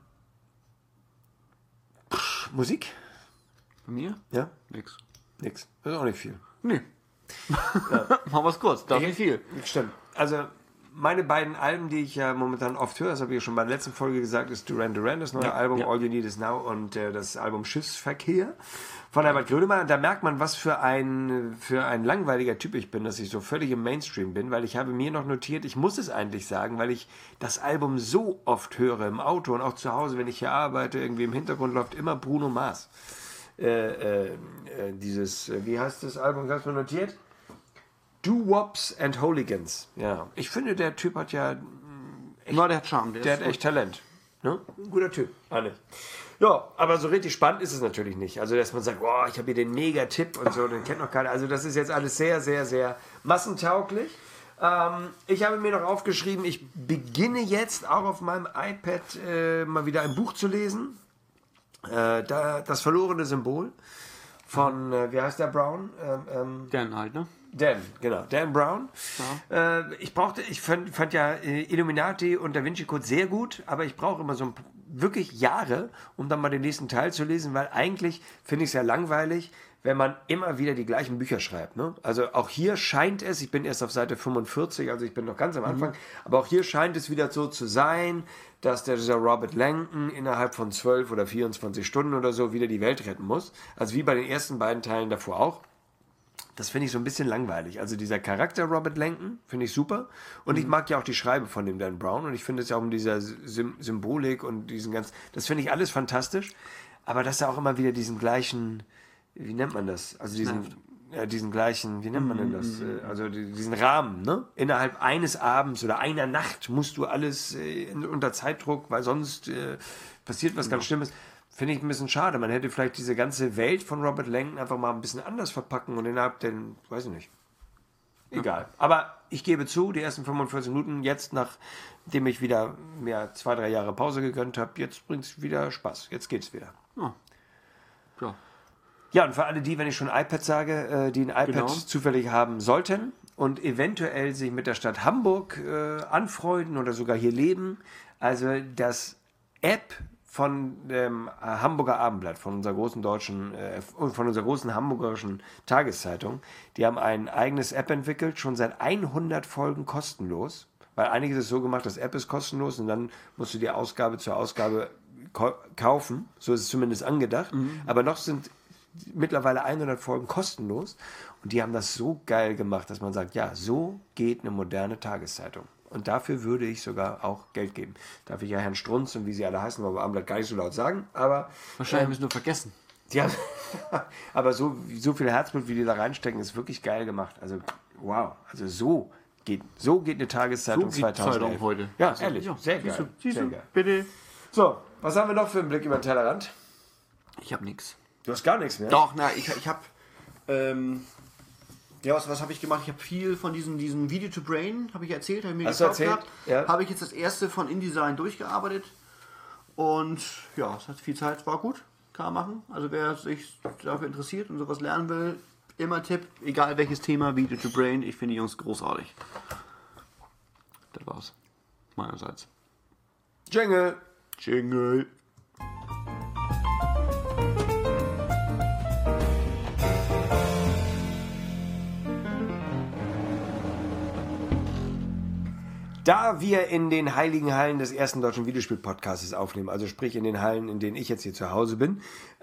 pff, Musik? Bei mir? Ja? Nix. Nix. Das ist auch nicht viel. Nee. Ja. Machen wir es kurz, darf nicht viel. Stimmt. Also meine beiden Alben, die ich ja momentan oft höre, das habe ich ja schon bei der letzten Folge gesagt, ist Duran Duran, das neue Ja, Album ja. All You Need Is Now und äh, das Album Schiffsverkehr von Herbert Grönemeyer. Da merkt man, was für ein, für ein langweiliger Typ ich bin, dass ich so völlig im Mainstream bin, weil ich habe mir noch notiert, ich muss es eigentlich sagen, weil ich das Album so oft höre im Auto und auch zu Hause, wenn ich hier arbeite, irgendwie im Hintergrund läuft immer Bruno Mars. Äh, äh, äh, dieses, äh, wie heißt das Album, hast du mir notiert? Doo-Wops and Hooligans. Ja, ich finde, der Typ hat ja Echt, no, der hat Charme. Der, der ist hat echt Talent. Ne? Ein guter Typ. Eigentlich. Ja, aber so richtig spannend ist es natürlich nicht. Also, dass man sagt, boah, ich habe hier den Mega-Tipp und so, den kennt noch keiner. Also, das ist jetzt alles sehr, sehr, sehr massentauglich. Ähm, ich habe mir noch aufgeschrieben, ich beginne jetzt auch auf meinem iPad äh, mal wieder ein Buch zu lesen. Äh, da, das verlorene Symbol von, äh, wie heißt der Brown? Ähm, ähm, Dan halt, ne? Dan, genau, Dan Brown. Ja. Äh, ich brauchte, ich fand, fand ja äh, Illuminati und Da Vinci Code sehr gut, aber ich brauche immer so ein, wirklich Jahre, um dann mal den nächsten Teil zu lesen, weil eigentlich finde ich es ja langweilig, wenn man immer wieder die gleichen Bücher schreibt. Ne? Also auch hier scheint es, ich bin erst auf Seite fünfundvierzig, also ich bin noch ganz am Anfang, mhm. aber auch hier scheint es wieder so zu sein, dass der, dieser Robert Langdon innerhalb von zwölf oder vierundzwanzig Stunden oder so wieder die Welt retten muss. Also wie bei den ersten beiden Teilen davor auch. Das finde ich so ein bisschen langweilig. Also dieser Charakter Robert Langdon finde ich super. Und mhm. ich mag ja auch die Schreibe von dem Dan Brown. Und ich finde es ja auch um dieser Sym- Symbolik und diesen ganzen... Das finde ich alles fantastisch. Aber dass er auch immer wieder diesen gleichen... Wie nennt man das? Also diesen... Ja, diesen gleichen... Wie nennt man denn das? Mhm. Also diesen Rahmen, ne? Innerhalb eines Abends oder einer Nacht musst du alles äh, unter Zeitdruck, weil sonst äh, passiert was genau. ganz Schlimmes. Finde ich ein bisschen schade. Man hätte vielleicht diese ganze Welt von Robert Langdon einfach mal ein bisschen anders verpacken und innerhalb den, weiß ich nicht. Egal. Ja. Aber ich gebe zu, die ersten fünfundvierzig Minuten, jetzt nachdem ich wieder mir zwei, drei Jahre Pause gegönnt habe, jetzt bringt es wieder Spaß. Jetzt geht's wieder. Ja. Ja. Ja, und für alle die, wenn ich schon iPad sage, die ein iPad genau. zufällig haben sollten und eventuell sich mit der Stadt Hamburg äh, anfreunden oder sogar hier leben, also das App von dem Hamburger Abendblatt, von unserer großen deutschen, äh, von unserer großen hamburgerischen Tageszeitung. Die haben ein eigenes App entwickelt, schon seit hundert Folgen kostenlos, weil einiges ist so gemacht, das App ist kostenlos und dann musst du die Ausgabe zur Ausgabe ko- kaufen, so ist es zumindest angedacht, mhm. aber noch sind mittlerweile hundert Folgen kostenlos und die haben das so geil gemacht, dass man sagt, ja, so geht eine moderne Tageszeitung. Und dafür würde ich sogar auch Geld geben. Darf ich ja Herrn Strunz und wie sie alle heißen, aber Abendblatt gar nicht so laut sagen. Aber wahrscheinlich ähm, müssen wir vergessen. Ja, aber so, so viel Herzblut, wie die da reinstecken, ist wirklich geil gemacht. Also wow, also so geht, so geht eine Tageszeitung so geht zweitausendelf. heute. Ja, also, ehrlich, ja, sehr geil. Siehst sehr du, geil. Bitte. So, was haben wir noch für einen Blick über den Tellerrand? Ich habe nichts. Du hast gar nichts mehr? Doch, na, ich, ich habe ähm, ja, was, was habe ich gemacht? Ich habe viel von diesem, diesem Video to Brain, habe ich erzählt, habe ich mir Hast du gekauft erzählt? gehabt. Ja. Habe ich jetzt das erste von InDesign durchgearbeitet und ja, es hat viel Zeit, war gut. kann man machen. Also wer sich dafür interessiert und sowas lernen will, immer Tipp, egal welches Thema, Video to Brain, ich finde die Jungs großartig. Das war's. Meinerseits. Jingle. Jingle. Da wir in den heiligen Hallen des ersten deutschen Videospiel-Podcasts aufnehmen, also sprich in den Hallen, in denen ich jetzt hier zu Hause bin,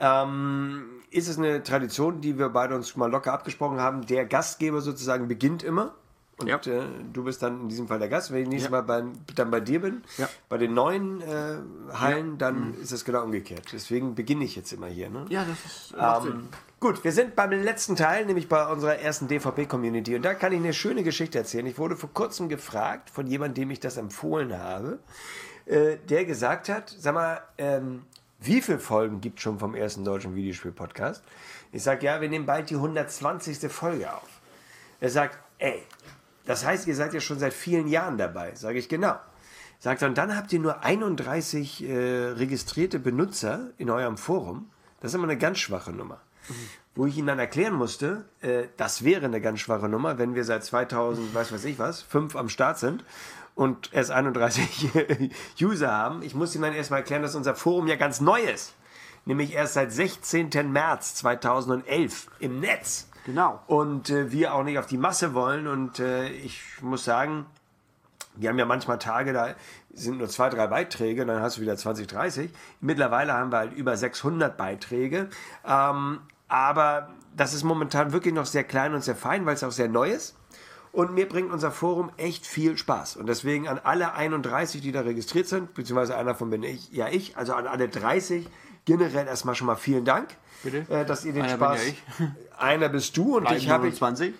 ähm, ist es eine Tradition, die wir beide uns mal locker abgesprochen haben. Der Gastgeber sozusagen beginnt immer. Und ja. äh, du bist dann in diesem Fall der Gast. Wenn ich nächstes ja. Mal bei, dann bei dir bin, ja. bei den neuen äh, Hallen, ja. dann mhm. ist es genau umgekehrt. Deswegen beginne ich jetzt immer hier. Ne? Ja, das ist ähm, gut, wir sind beim letzten Teil, nämlich bei unserer ersten D V P-Community. Und da kann ich eine schöne Geschichte erzählen. Ich wurde vor kurzem gefragt von jemandem, dem ich das empfohlen habe, äh, der gesagt hat, sag mal, ähm, wie viele Folgen gibt es schon vom ersten deutschen Videospiel-Podcast? Ich sage, ja, wir nehmen bald die hundertzwanzigste Folge auf. Er sagt, ey, das heißt, ihr seid ja schon seit vielen Jahren dabei. Sage ich, genau. Sagt er, und dann habt ihr nur einunddreißig äh, registrierte Benutzer in eurem Forum. Das ist immer eine ganz schwache Nummer. Mhm. Wo ich ihm dann erklären musste, äh, das wäre eine ganz schwache Nummer, wenn wir seit zweitausend, weiß was ich was, fünf am Start sind und erst einunddreißig User haben. Ich muss ihm dann erstmal erklären, dass unser Forum ja ganz neu ist. Nämlich erst seit sechzehnten März zweitausendelf im Netz. Genau. Und äh, wir auch nicht auf die Masse wollen. Und äh, ich muss sagen, wir haben ja manchmal Tage, da sind nur zwei, drei Beiträge, dann hast du wieder zwanzig, dreißig. Mittlerweile haben wir halt über sechshundert Beiträge. Ähm, aber das ist momentan wirklich noch sehr klein und sehr fein, weil es auch sehr neu ist. Und mir bringt unser Forum echt viel Spaß. Und deswegen an alle einunddreißig, die da registriert sind, beziehungsweise einer von bin ich, ja ich, also an alle dreißig, generell erstmal schon mal vielen Dank. Bitte? Äh, dass ihr den Einer Spaß. bin ja ich. Einer bist du und dich habe ich. zwanzig.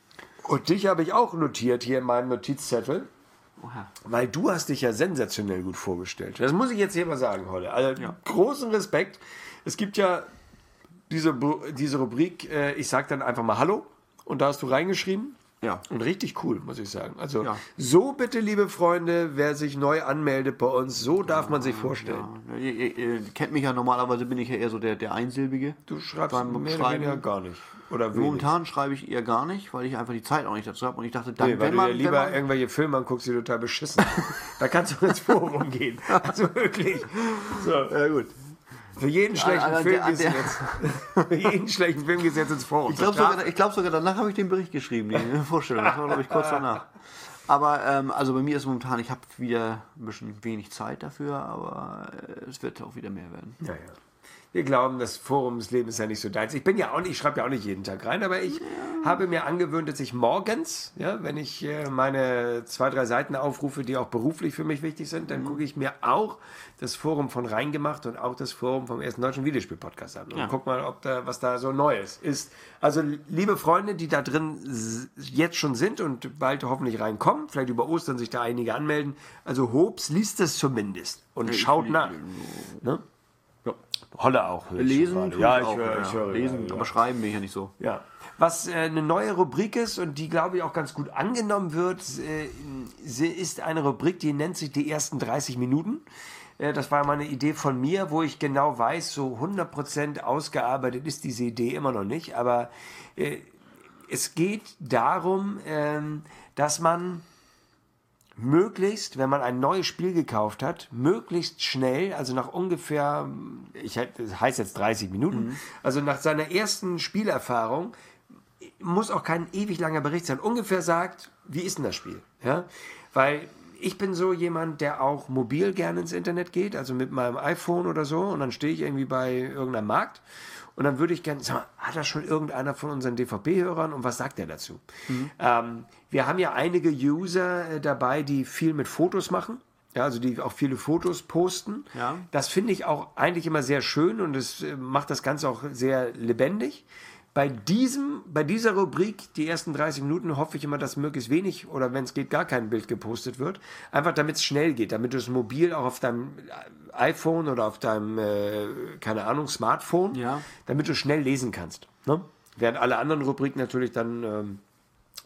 Und dich habe ich auch notiert hier in meinem Notizzettel. Oha. Weil du hast dich ja sensationell gut vorgestellt. Das muss ich jetzt hier mal sagen, Holle. Also Ja. großen Respekt. Es gibt ja diese, diese Rubrik, äh, ich sag dann einfach mal Hallo. Und da hast du reingeschrieben. Ja. Und richtig cool, muss ich sagen. Also Ja. so bitte, liebe Freunde, wer sich neu anmeldet bei uns, so darf man sich vorstellen. Ja. Ihr, ihr, ihr kennt mich ja normalerweise, bin ich ja eher so der, der Einsilbige. Du schreibst Beim mehr oder Schreiben. weniger gar nicht. Oder wenig. Momentan schreibe ich eher gar nicht, weil ich einfach die Zeit auch nicht dazu habe. Und ich dachte, dann, Nee, weil wenn du man, dir wenn lieber man, irgendwelche Filme anguckst, die total beschissen sind. Da kannst du ins Forum gehen. Also wirklich. So, ja gut. Für jeden schlechten an Film der- an gehst du der- jetzt. Für jeden schlechten Film gehst du jetzt ins Forum. ich glaube sogar, ich glaub sogar, danach habe ich den Bericht geschrieben, die Vorstellung. Das war, glaube ich, kurz danach. Aber ähm, also bei mir ist momentan, ich habe wieder ein bisschen wenig Zeit dafür, aber äh, es wird auch wieder mehr werden. Ja, ja. Wir glauben, das Forumsleben ist ja nicht so deins. Ich bin ja auch nicht, ich schreibe ja auch nicht jeden Tag rein, aber ich ja. habe mir angewöhnt, dass ich morgens, ja, wenn ich äh, meine zwei, drei Seiten aufrufe, die auch beruflich für mich wichtig sind, dann mhm. gucke ich mir auch das Forum von Reingemacht und auch das Forum vom ersten deutschen Videospiel-Podcast an. Und ja. guck mal, ob da, was da so Neues ist. Also, liebe Freunde, die da drin jetzt schon sind und bald hoffentlich reinkommen, vielleicht über Ostern sich da einige anmelden, also Hobbs liest es zumindest und ich schaut nach. Ne? Ja. Holle auch. höre ich Lesen schon tue ja, ich ich auch. höre, ja. ich höre, Lesen, ja, ja. aber schreiben bin ich ja nicht so. Ja. Was äh, eine neue Rubrik ist und die, glaube ich, auch ganz gut angenommen wird, äh, sie ist eine Rubrik, die nennt sich die ersten dreißig Minuten. Äh, das war mal eine Idee von mir, wo ich genau weiß, so hundert Prozent ausgearbeitet ist diese Idee immer noch nicht. Aber äh, es geht darum, äh, dass man möglichst, wenn man ein neues Spiel gekauft hat, möglichst schnell, also nach ungefähr, ich das heißt jetzt dreißig Minuten, mhm. also nach seiner ersten Spielerfahrung, muss auch kein ewig langer Bericht sein, ungefähr sagt, wie ist denn das Spiel? Ja? Weil ich bin so jemand, der auch mobil gerne ins Internet geht, also mit meinem iPhone oder so, und dann stehe ich irgendwie bei irgendeinem Markt und dann würde ich gerne, sag mal, hat das schon irgendeiner von unseren D V P-Hörern und was sagt er dazu? Mhm. Ähm, wir haben ja einige User äh, dabei, die viel mit Fotos machen, ja, also die auch viele Fotos posten. Ja. Das finde ich auch eigentlich immer sehr schön und es äh, macht das Ganze auch sehr lebendig. Bei diesem, bei dieser Rubrik, die ersten dreißig Minuten, hoffe ich immer, dass möglichst wenig oder wenn es geht, gar kein Bild gepostet wird. Einfach damit es schnell geht, damit du es mobil auch auf deinem iPhone oder auf deinem, äh, keine Ahnung, Smartphone, ja. damit du schnell lesen kannst. Ne? Während alle anderen Rubriken natürlich dann ähm,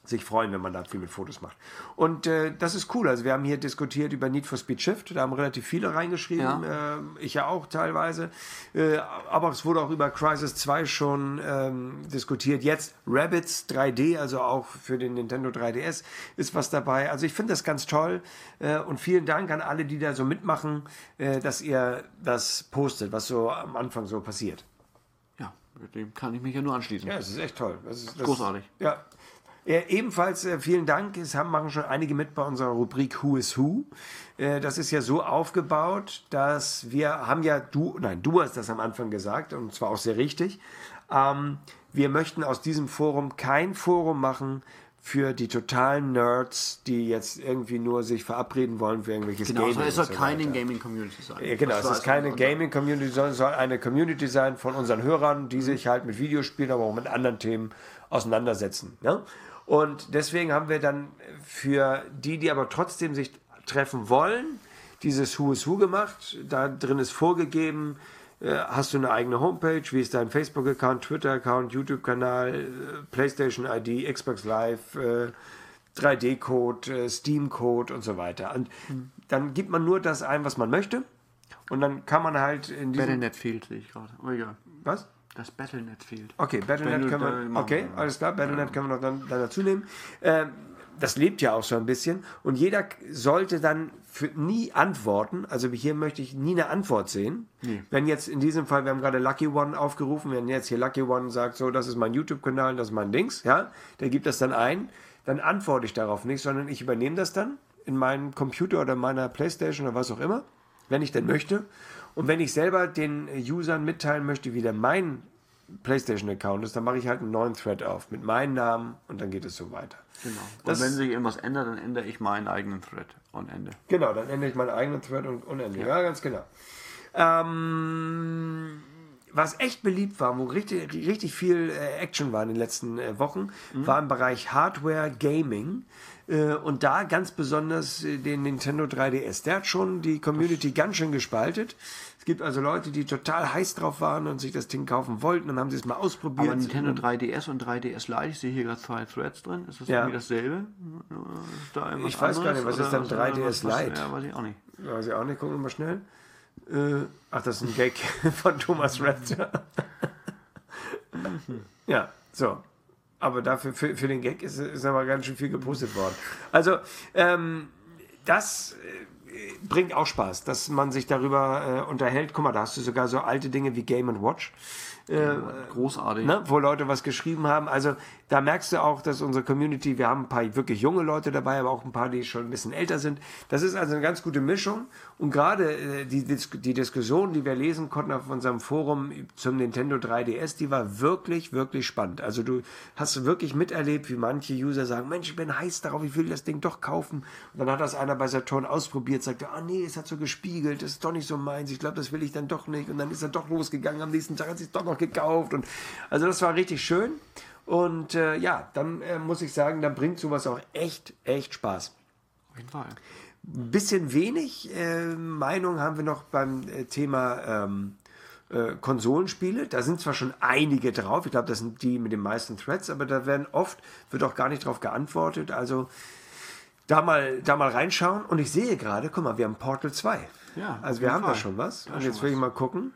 sich freuen, wenn man da viel mit Fotos macht. Und äh, das ist cool. Also wir haben hier diskutiert über Need for Speed Shift. Da haben relativ viele reingeschrieben. Ja. Äh, ich ja auch teilweise. Äh, aber es wurde auch über Crysis zwei schon ähm, diskutiert. Jetzt Rabbids drei D, also auch für den Nintendo drei D S ist was dabei. Also ich finde das ganz toll. Äh, und vielen Dank an alle, die da so mitmachen, äh, dass ihr das postet, was so am Anfang so passiert. Ja, mit dem kann ich mich ja nur anschließen. Ja, es ist echt toll. Das ist, das großartig. Ja. Äh, ebenfalls äh, vielen Dank, es haben, machen schon einige mit bei unserer Rubrik Who is Who. Äh, das ist ja so aufgebaut, dass wir haben ja, du, nein, du hast das am Anfang gesagt und zwar auch sehr richtig. Ähm, wir möchten aus diesem Forum kein Forum machen für die totalen Nerds, die jetzt irgendwie nur sich verabreden wollen für irgendwelches Genau, Gaming. es soll und so keine weiter. Gaming-Community sein. Ja, genau, Das es war ist keine unser- Gaming-Community, sondern es soll eine Community sein von unseren Hörern, die sich halt mit Videospielen, aber auch mit anderen Themen auseinandersetzen. Ne? Und deswegen haben wir dann für die, die aber trotzdem sich treffen wollen, dieses Who is Who gemacht. Da drin ist vorgegeben, äh, hast du eine eigene Homepage, wie ist dein Facebook-Account, Twitter-Account, YouTube-Kanal, äh, PlayStation-I D, Xbox Live, äh, drei D-Code, äh, Steam-Code und so weiter. Und dann gibt man nur das ein, was man möchte. Und dann kann man halt in diesem... Battlenet fehlt, sehe ich gerade. Oh, egal. Was? Das Battlenet fehlt. Okay, Wenn Battlenet du können da wir... machen Okay, kannst. alles klar, Battlenet können wir noch dann, dann dazu nehmen. Ähm, das lebt ja auch so ein bisschen. Und jeder sollte dann für nie antworten. Also hier möchte ich nie eine Antwort sehen. Nee. Wenn jetzt in diesem Fall, wir haben gerade Lucky One aufgerufen, wenn jetzt hier Lucky One sagt, so, das ist mein YouTube-Kanal, das ist mein Dings, ja, der gibt das dann ein, dann antworte ich darauf nicht, sondern ich übernehme das dann in meinem Computer oder meiner Playstation oder was auch immer, wenn ich denn möchte. Und wenn ich selber den Usern mitteilen möchte, wie der mein PlayStation-Account ist, dann mache ich halt einen neuen Thread auf mit meinem Namen und dann geht es so weiter. Genau. Und Das- wenn sich irgendwas ändert, dann ändere ich meinen eigenen Thread und Ende. Genau, dann ändere ich meinen eigenen Thread und unendlich. Ja, ganz genau. Ähm, was echt beliebt war, wo richtig, richtig viel äh, Action war in den letzten äh, Wochen, war im Bereich Hardware Gaming. Äh, und da ganz besonders äh, den Nintendo drei D S. Der hat schon die Community ganz schön gespaltet. Es gibt also Leute, die total heiß drauf waren und sich das Ding kaufen wollten. Dann haben sie es mal ausprobiert. Aber Nintendo drei D S und drei D S Lite, ich sehe hier gerade zwei Threads drin. Ist das Ja. irgendwie dasselbe? Ist da irgendwas Ich weiß gar nicht, was ist anderes denn oder drei D S was- was- Lite? Ja, weiß ich auch nicht. Weiß ich auch nicht, gucken wir mal schnell. Äh, ach, das ist ein Gag von Thomas Raptor. Ja, so. Aber dafür, für, für den Gag ist, ist aber ganz schön viel gepostet worden. Also, ähm, das äh, bringt auch Spaß, dass man sich darüber äh, unterhält. Guck mal, da hast du sogar so alte Dinge wie Game and Watch. Äh, Großartig. ne, wo Leute was geschrieben haben. Also da merkst du auch, dass unsere Community, wir haben ein paar wirklich junge Leute dabei, aber auch ein paar, die schon ein bisschen älter sind. Das ist also eine ganz gute Mischung. Und gerade äh, die, Dis die Diskussion, die wir lesen konnten auf unserem Forum zum Nintendo drei D S, die war wirklich, wirklich spannend. Also du hast wirklich miterlebt, wie manche User sagen, Mensch, ich bin heiß darauf, ich will das Ding doch kaufen. Und dann hat das einer bei Saturn ausprobiert, sagte, ah nee, es hat so gespiegelt, das ist doch nicht so meins, ich glaube, das will ich dann doch nicht. Und dann ist er doch losgegangen, am nächsten Tag hat sich doch noch gekauft. Und also das war richtig schön. Und äh, ja, dann äh, muss ich sagen, dann bringt sowas auch echt, echt Spaß. Auf jeden Fall. Ein bisschen wenig äh, Meinung haben wir noch beim äh, Thema ähm, äh, Konsolenspiele. Da sind zwar schon einige drauf, ich glaube, das sind die mit den meisten Threads, aber da werden oft, wird auch gar nicht drauf geantwortet. Also da mal, da mal reinschauen. Und ich sehe gerade, guck mal, wir haben Portal zwei. Ja, also auf wir jeden haben da Fall. schon was. Da Und schon jetzt will ich was. mal gucken.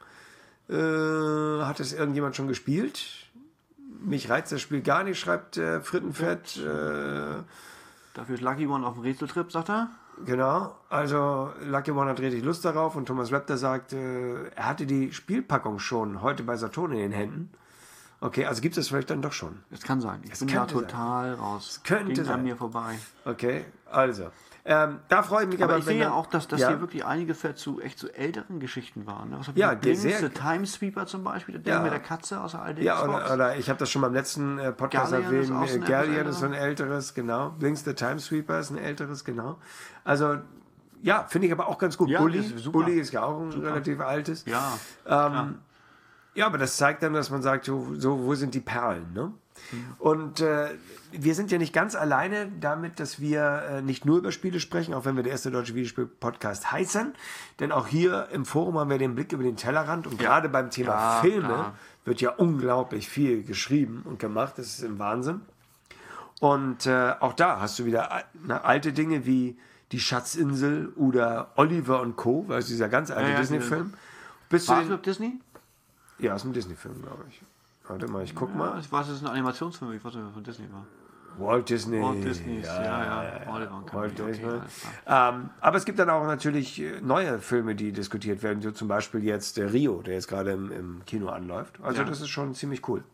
Äh, hat es irgendjemand schon gespielt? Mich reizt das Spiel gar nicht, schreibt äh, Frittenfett. Äh, Dafür ist Lucky One auf dem Rätseltrip, sagt er. genau, also Lucky One hat richtig Lust darauf und Thomas Raptor sagt, äh, er hatte die Spielpackung schon heute bei Saturn in den Händen. Okay, also gibt es vielleicht dann doch schon. Das kann sein. Ich bin da könnte sein. total raus. könnte Ging sein. an mir vorbei. Okay, also. Ähm, da freue ich mich aber, Aber ich wenn sehe ja dann- auch, dass das ja, hier wirklich einige Fälle zu echt zu älteren Geschichten waren. Ne? Was hab Ja, ich Blinks, sehr- The Timesweeper zum Beispiel, der Ding Ja. mit der Katze aus der alten Ja, Xbox. oder, oder ich habe das schon beim letzten äh, Podcast Gallion ist erwähnt. auch so ein äh, Gallion etwas ist so ein älteres, genau. Blinks the Timesweeper ist ein älteres, genau. Also, ja, finde ich aber auch ganz gut. Ja, Bully, ist super. Bully ist ja auch ein relativ altes. Ja, Ähm, ja, aber das zeigt dann, dass man sagt, so, so wo sind die Perlen, ne? Und äh, wir sind ja nicht ganz alleine damit, dass wir äh, nicht nur über Spiele sprechen, auch wenn wir der erste deutsche Videospiel-Podcast heißen. Denn auch hier im Forum haben wir den Blick über den Tellerrand. Und gerade beim Thema Ja, Filme klar. wird ja unglaublich viel geschrieben und gemacht. Das ist im Wahnsinn. Und äh, auch da hast du wieder na, alte Dinge wie Die Schatzinsel oder Oliver und Co., weißt du, dieser ganz alte Ja, ja, Disney-Film. Bist du War den, es mit Disney? Ja, ist ein Disney-Film, glaube ich. Warte mal, ich guck Ja, mal. ich weiß, es ist ein Animationsfilm, ich weiß nicht, was von Disney war. Walt Disney. Walt Disney, ja, ja. ja. Oliver und Walt Company, Disney. okay, alles klar. Ähm, aber es gibt dann auch natürlich äh, neue Filme, die diskutiert werden, so zum Beispiel jetzt äh, Rio, der jetzt gerade im, im Kino anläuft. Also Ja. das ist schon ziemlich cool.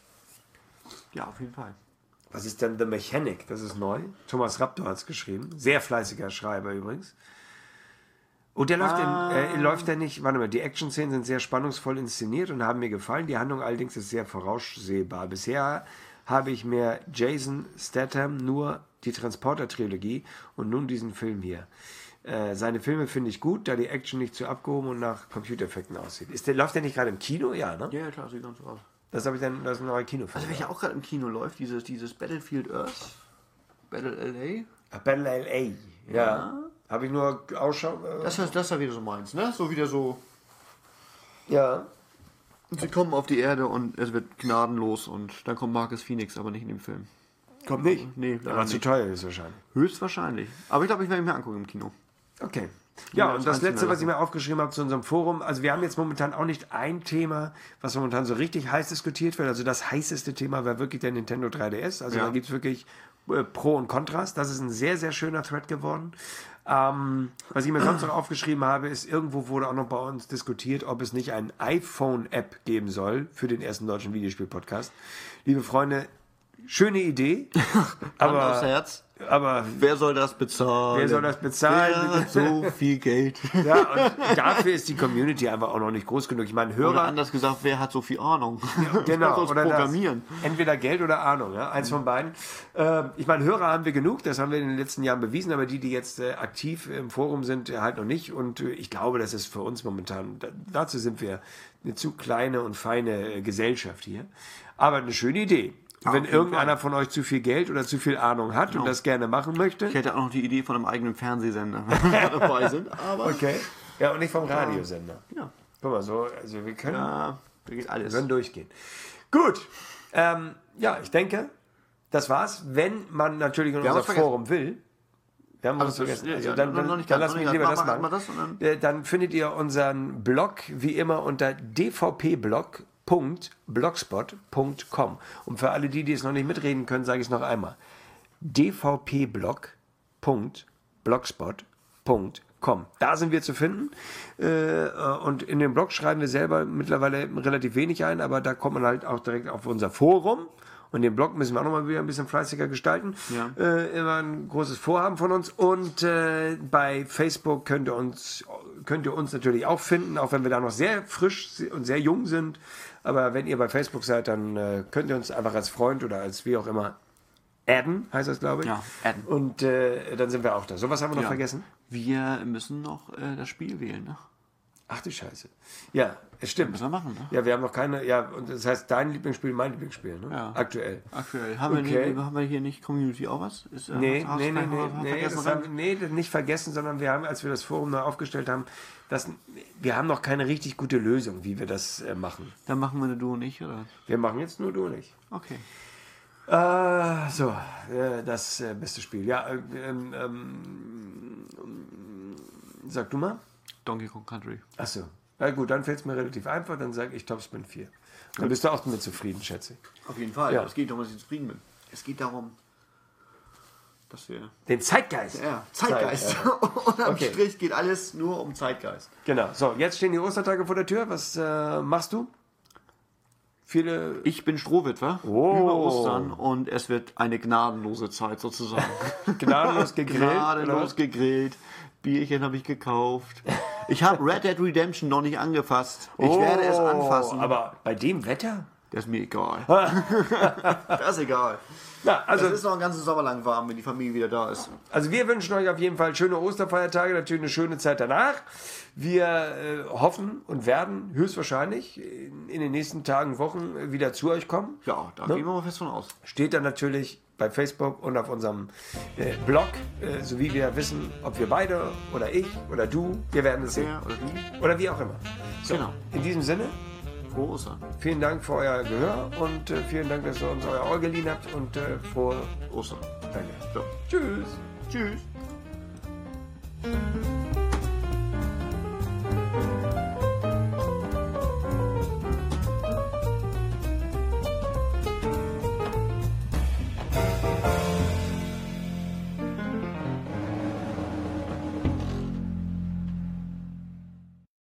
Ja, auf jeden Fall. Was ist denn The Mechanic? Das ist neu. Thomas Raptor hat es geschrieben. Sehr fleißiger Schreiber übrigens. Und der läuft, Ah. in, äh, läuft der nicht, warte mal, die Action-Szenen sind sehr spannungsvoll inszeniert und haben mir gefallen. Die Handlung allerdings ist sehr voraussehbar. Bisher habe ich mir Jason Statham nur die Transporter-Trilogie und nun diesen Film hier. Äh, seine Filme finde ich gut, da die Action nicht zu abgehoben und nach Computereffekten aussieht. Ist der, läuft der nicht gerade im Kino? Ja, ne? Ja, klar, sieht ganz so aus. Das habe ich dann, das ist ein neuer Kinofilm. Also, welcher auch gerade im Kino läuft, dieses, dieses Battlefield Earth, Battle L A. Ah, Battle L A. Ja. ja. Habe ich nur Ausschau. Äh, Das ist das ist wieder so meins, ne? So wieder so. ja. Sie kommen auf die Erde und es wird gnadenlos und dann kommt Marcus Phoenix, aber nicht in dem Film. Kommt nicht. Nee, leider Aber zu nicht. teuer ist wahrscheinlich. Höchstwahrscheinlich. Aber ich glaube, ich werde ihn mir angucken im Kino. Okay. Ja, Ja, und das das Einzelne letzte, was ich lassen. mir aufgeschrieben habe zu unserem Forum, also wir haben jetzt momentan auch nicht ein Thema, was momentan so richtig heiß diskutiert wird. Also das heißeste Thema war wirklich der Nintendo drei D S. Also Ja. da gibt es wirklich äh, Pro und Kontras. Das ist ein sehr, sehr schöner Thread geworden. Ähm, was ich mir sonst noch aufgeschrieben habe, ist, irgendwo wurde auch noch bei uns diskutiert, ob es nicht ein iPhone-App geben soll für den ersten deutschen Videospiel-Podcast. Liebe Freunde, schöne Idee, Hand aufs aber, Herz. aber Wer soll das bezahlen? wer soll das bezahlen? Wer hat so viel Geld? Ja, und dafür ist die Community einfach auch noch nicht groß genug. Ich meine, Oder Hörer, anders gesagt, wer hat so viel Ahnung? genau, Wer soll's oder programmieren. das. Entweder Geld oder Ahnung, ja, eins von beiden. Äh, ich meine, Hörer haben wir genug, das haben wir in den letzten Jahren bewiesen, aber die, die jetzt äh, aktiv im Forum sind, äh, halt noch nicht. Und äh, ich glaube, das ist für uns momentan, da, dazu sind wir eine zu kleine und feine äh, Gesellschaft hier. Aber eine schöne Idee. Ja, Wenn auf jeden irgendeiner Fall. von euch zu viel Geld oder zu viel Ahnung hat und das gerne machen möchte. Ich hätte auch noch die Idee von einem eigenen Fernsehsender, wenn wir dabei sind. Aber Okay. Ja, und nicht vom Radiosender. ja, Guck mal, so, also wir können. ja da geht alles. Wir können durchgehen. Gut. Ähm, ja, ich denke, das war's. Wenn man natürlich in Wir haben unser was vergessen. Forum will, wir haben was Also, vergessen. ja, Also ja, dann, noch dann, nicht dann ganz, lassen noch wir nicht lieber ganz. das Mach- machen. mach das und Äh, Dann findet ihr unseren Blog wie immer unter d v p blog punkt blogspot punkt com. Und für alle die, die es noch nicht mitreden können, sage ich es noch einmal. d v p blog punkt blogspot punkt com. Da sind wir zu finden. Äh, und in dem Blog schreiben wir selber mittlerweile relativ wenig ein, aber da kommt man halt auch direkt auf unser Forum. Und den Blog müssen wir auch noch mal wieder ein bisschen fleißiger gestalten. Ja. Äh, immer ein großes Vorhaben von uns. Und äh, bei Facebook könnt ihr, uns, könnt ihr uns natürlich auch finden, auch wenn wir da noch sehr frisch und sehr jung sind. Aber wenn ihr bei Facebook seid, dann äh, könnt ihr uns einfach als Freund oder als wie auch immer adden, heißt das, glaube ich. Ja, adden. Und äh, dann sind wir auch da. So, was haben wir noch Ja. vergessen? Wir müssen noch äh, das Spiel wählen, ne? Ach du Scheiße. Ja, es stimmt. Müssen wir machen, ne? Ja, wir haben noch keine, ja, und das heißt dein Lieblingsspiel, mein Lieblingsspiel, ne? Ja. Aktuell. Aktuell. Haben, Okay. wir, nicht, haben wir hier nicht Community auch was? Ist, äh, Nee, hast- nee, hast- nee, hast- nee, hast- nee, vergessen das rein? haben, nee, das nicht vergessen, sondern wir haben, als wir das Forum neu aufgestellt haben, das, wir haben noch keine richtig gute Lösung, wie wir das äh, machen. Dann machen wir eine Du und ich, oder? Wir machen jetzt nur du nicht. Okay. Äh, so, äh, das äh, beste Spiel. Ja, äh, ähm, ähm, sag du mal. Donkey Kong Country. Achso. Na gut, dann fällt es mir relativ einfach, dann sage ich Topspin vier. Dann bist du auch mit zufrieden, schätze ich. Auf jeden Fall. Ja. Es geht darum, dass ich zufrieden bin. Es geht darum, dass wir... Den Zeitgeist. Ja, Zeitgeist. Zeit, ja. Und am Okay. Strich geht alles nur um Zeitgeist. Genau. So, jetzt stehen die Ostertage vor der Tür. Was äh, machst du? Viele. Ich bin Strohwitwer Oh. über Ostern und es wird eine gnadenlose Zeit sozusagen. Gnadenlos gegrillt, Gnadenlos oder? gegrillt. Bierchen habe ich gekauft. Ich habe Red Dead Redemption noch nicht angefasst. Ich Oh, werde es anfassen. Aber bei dem Wetter? Das ist mir egal. Das ist egal. Ja, also, Es ist noch einen ganzen Sommer lang warm, wenn die Familie wieder da ist. also wir wünschen euch auf jeden Fall schöne Osterfeiertage, natürlich eine schöne Zeit danach. Wir äh, hoffen und werden höchstwahrscheinlich in, in den nächsten Tagen, Wochen wieder zu euch kommen. Ja, da Ne? gehen wir mal fest von aus. Steht dann natürlich bei Facebook und auf unserem äh, Blog, äh, so wie wir wissen, ob wir beide oder ich oder du, wir werden es sehen. Ja, oder wie? Oder wie auch immer. So, Genau. in diesem Sinne, Frohe Ostern. Vielen Dank für euer Gehör und äh, vielen Dank, dass ihr uns euer Ohr geliehen habt und äh, frohe Ostern. Danke. So. Tschüss. Tschüss.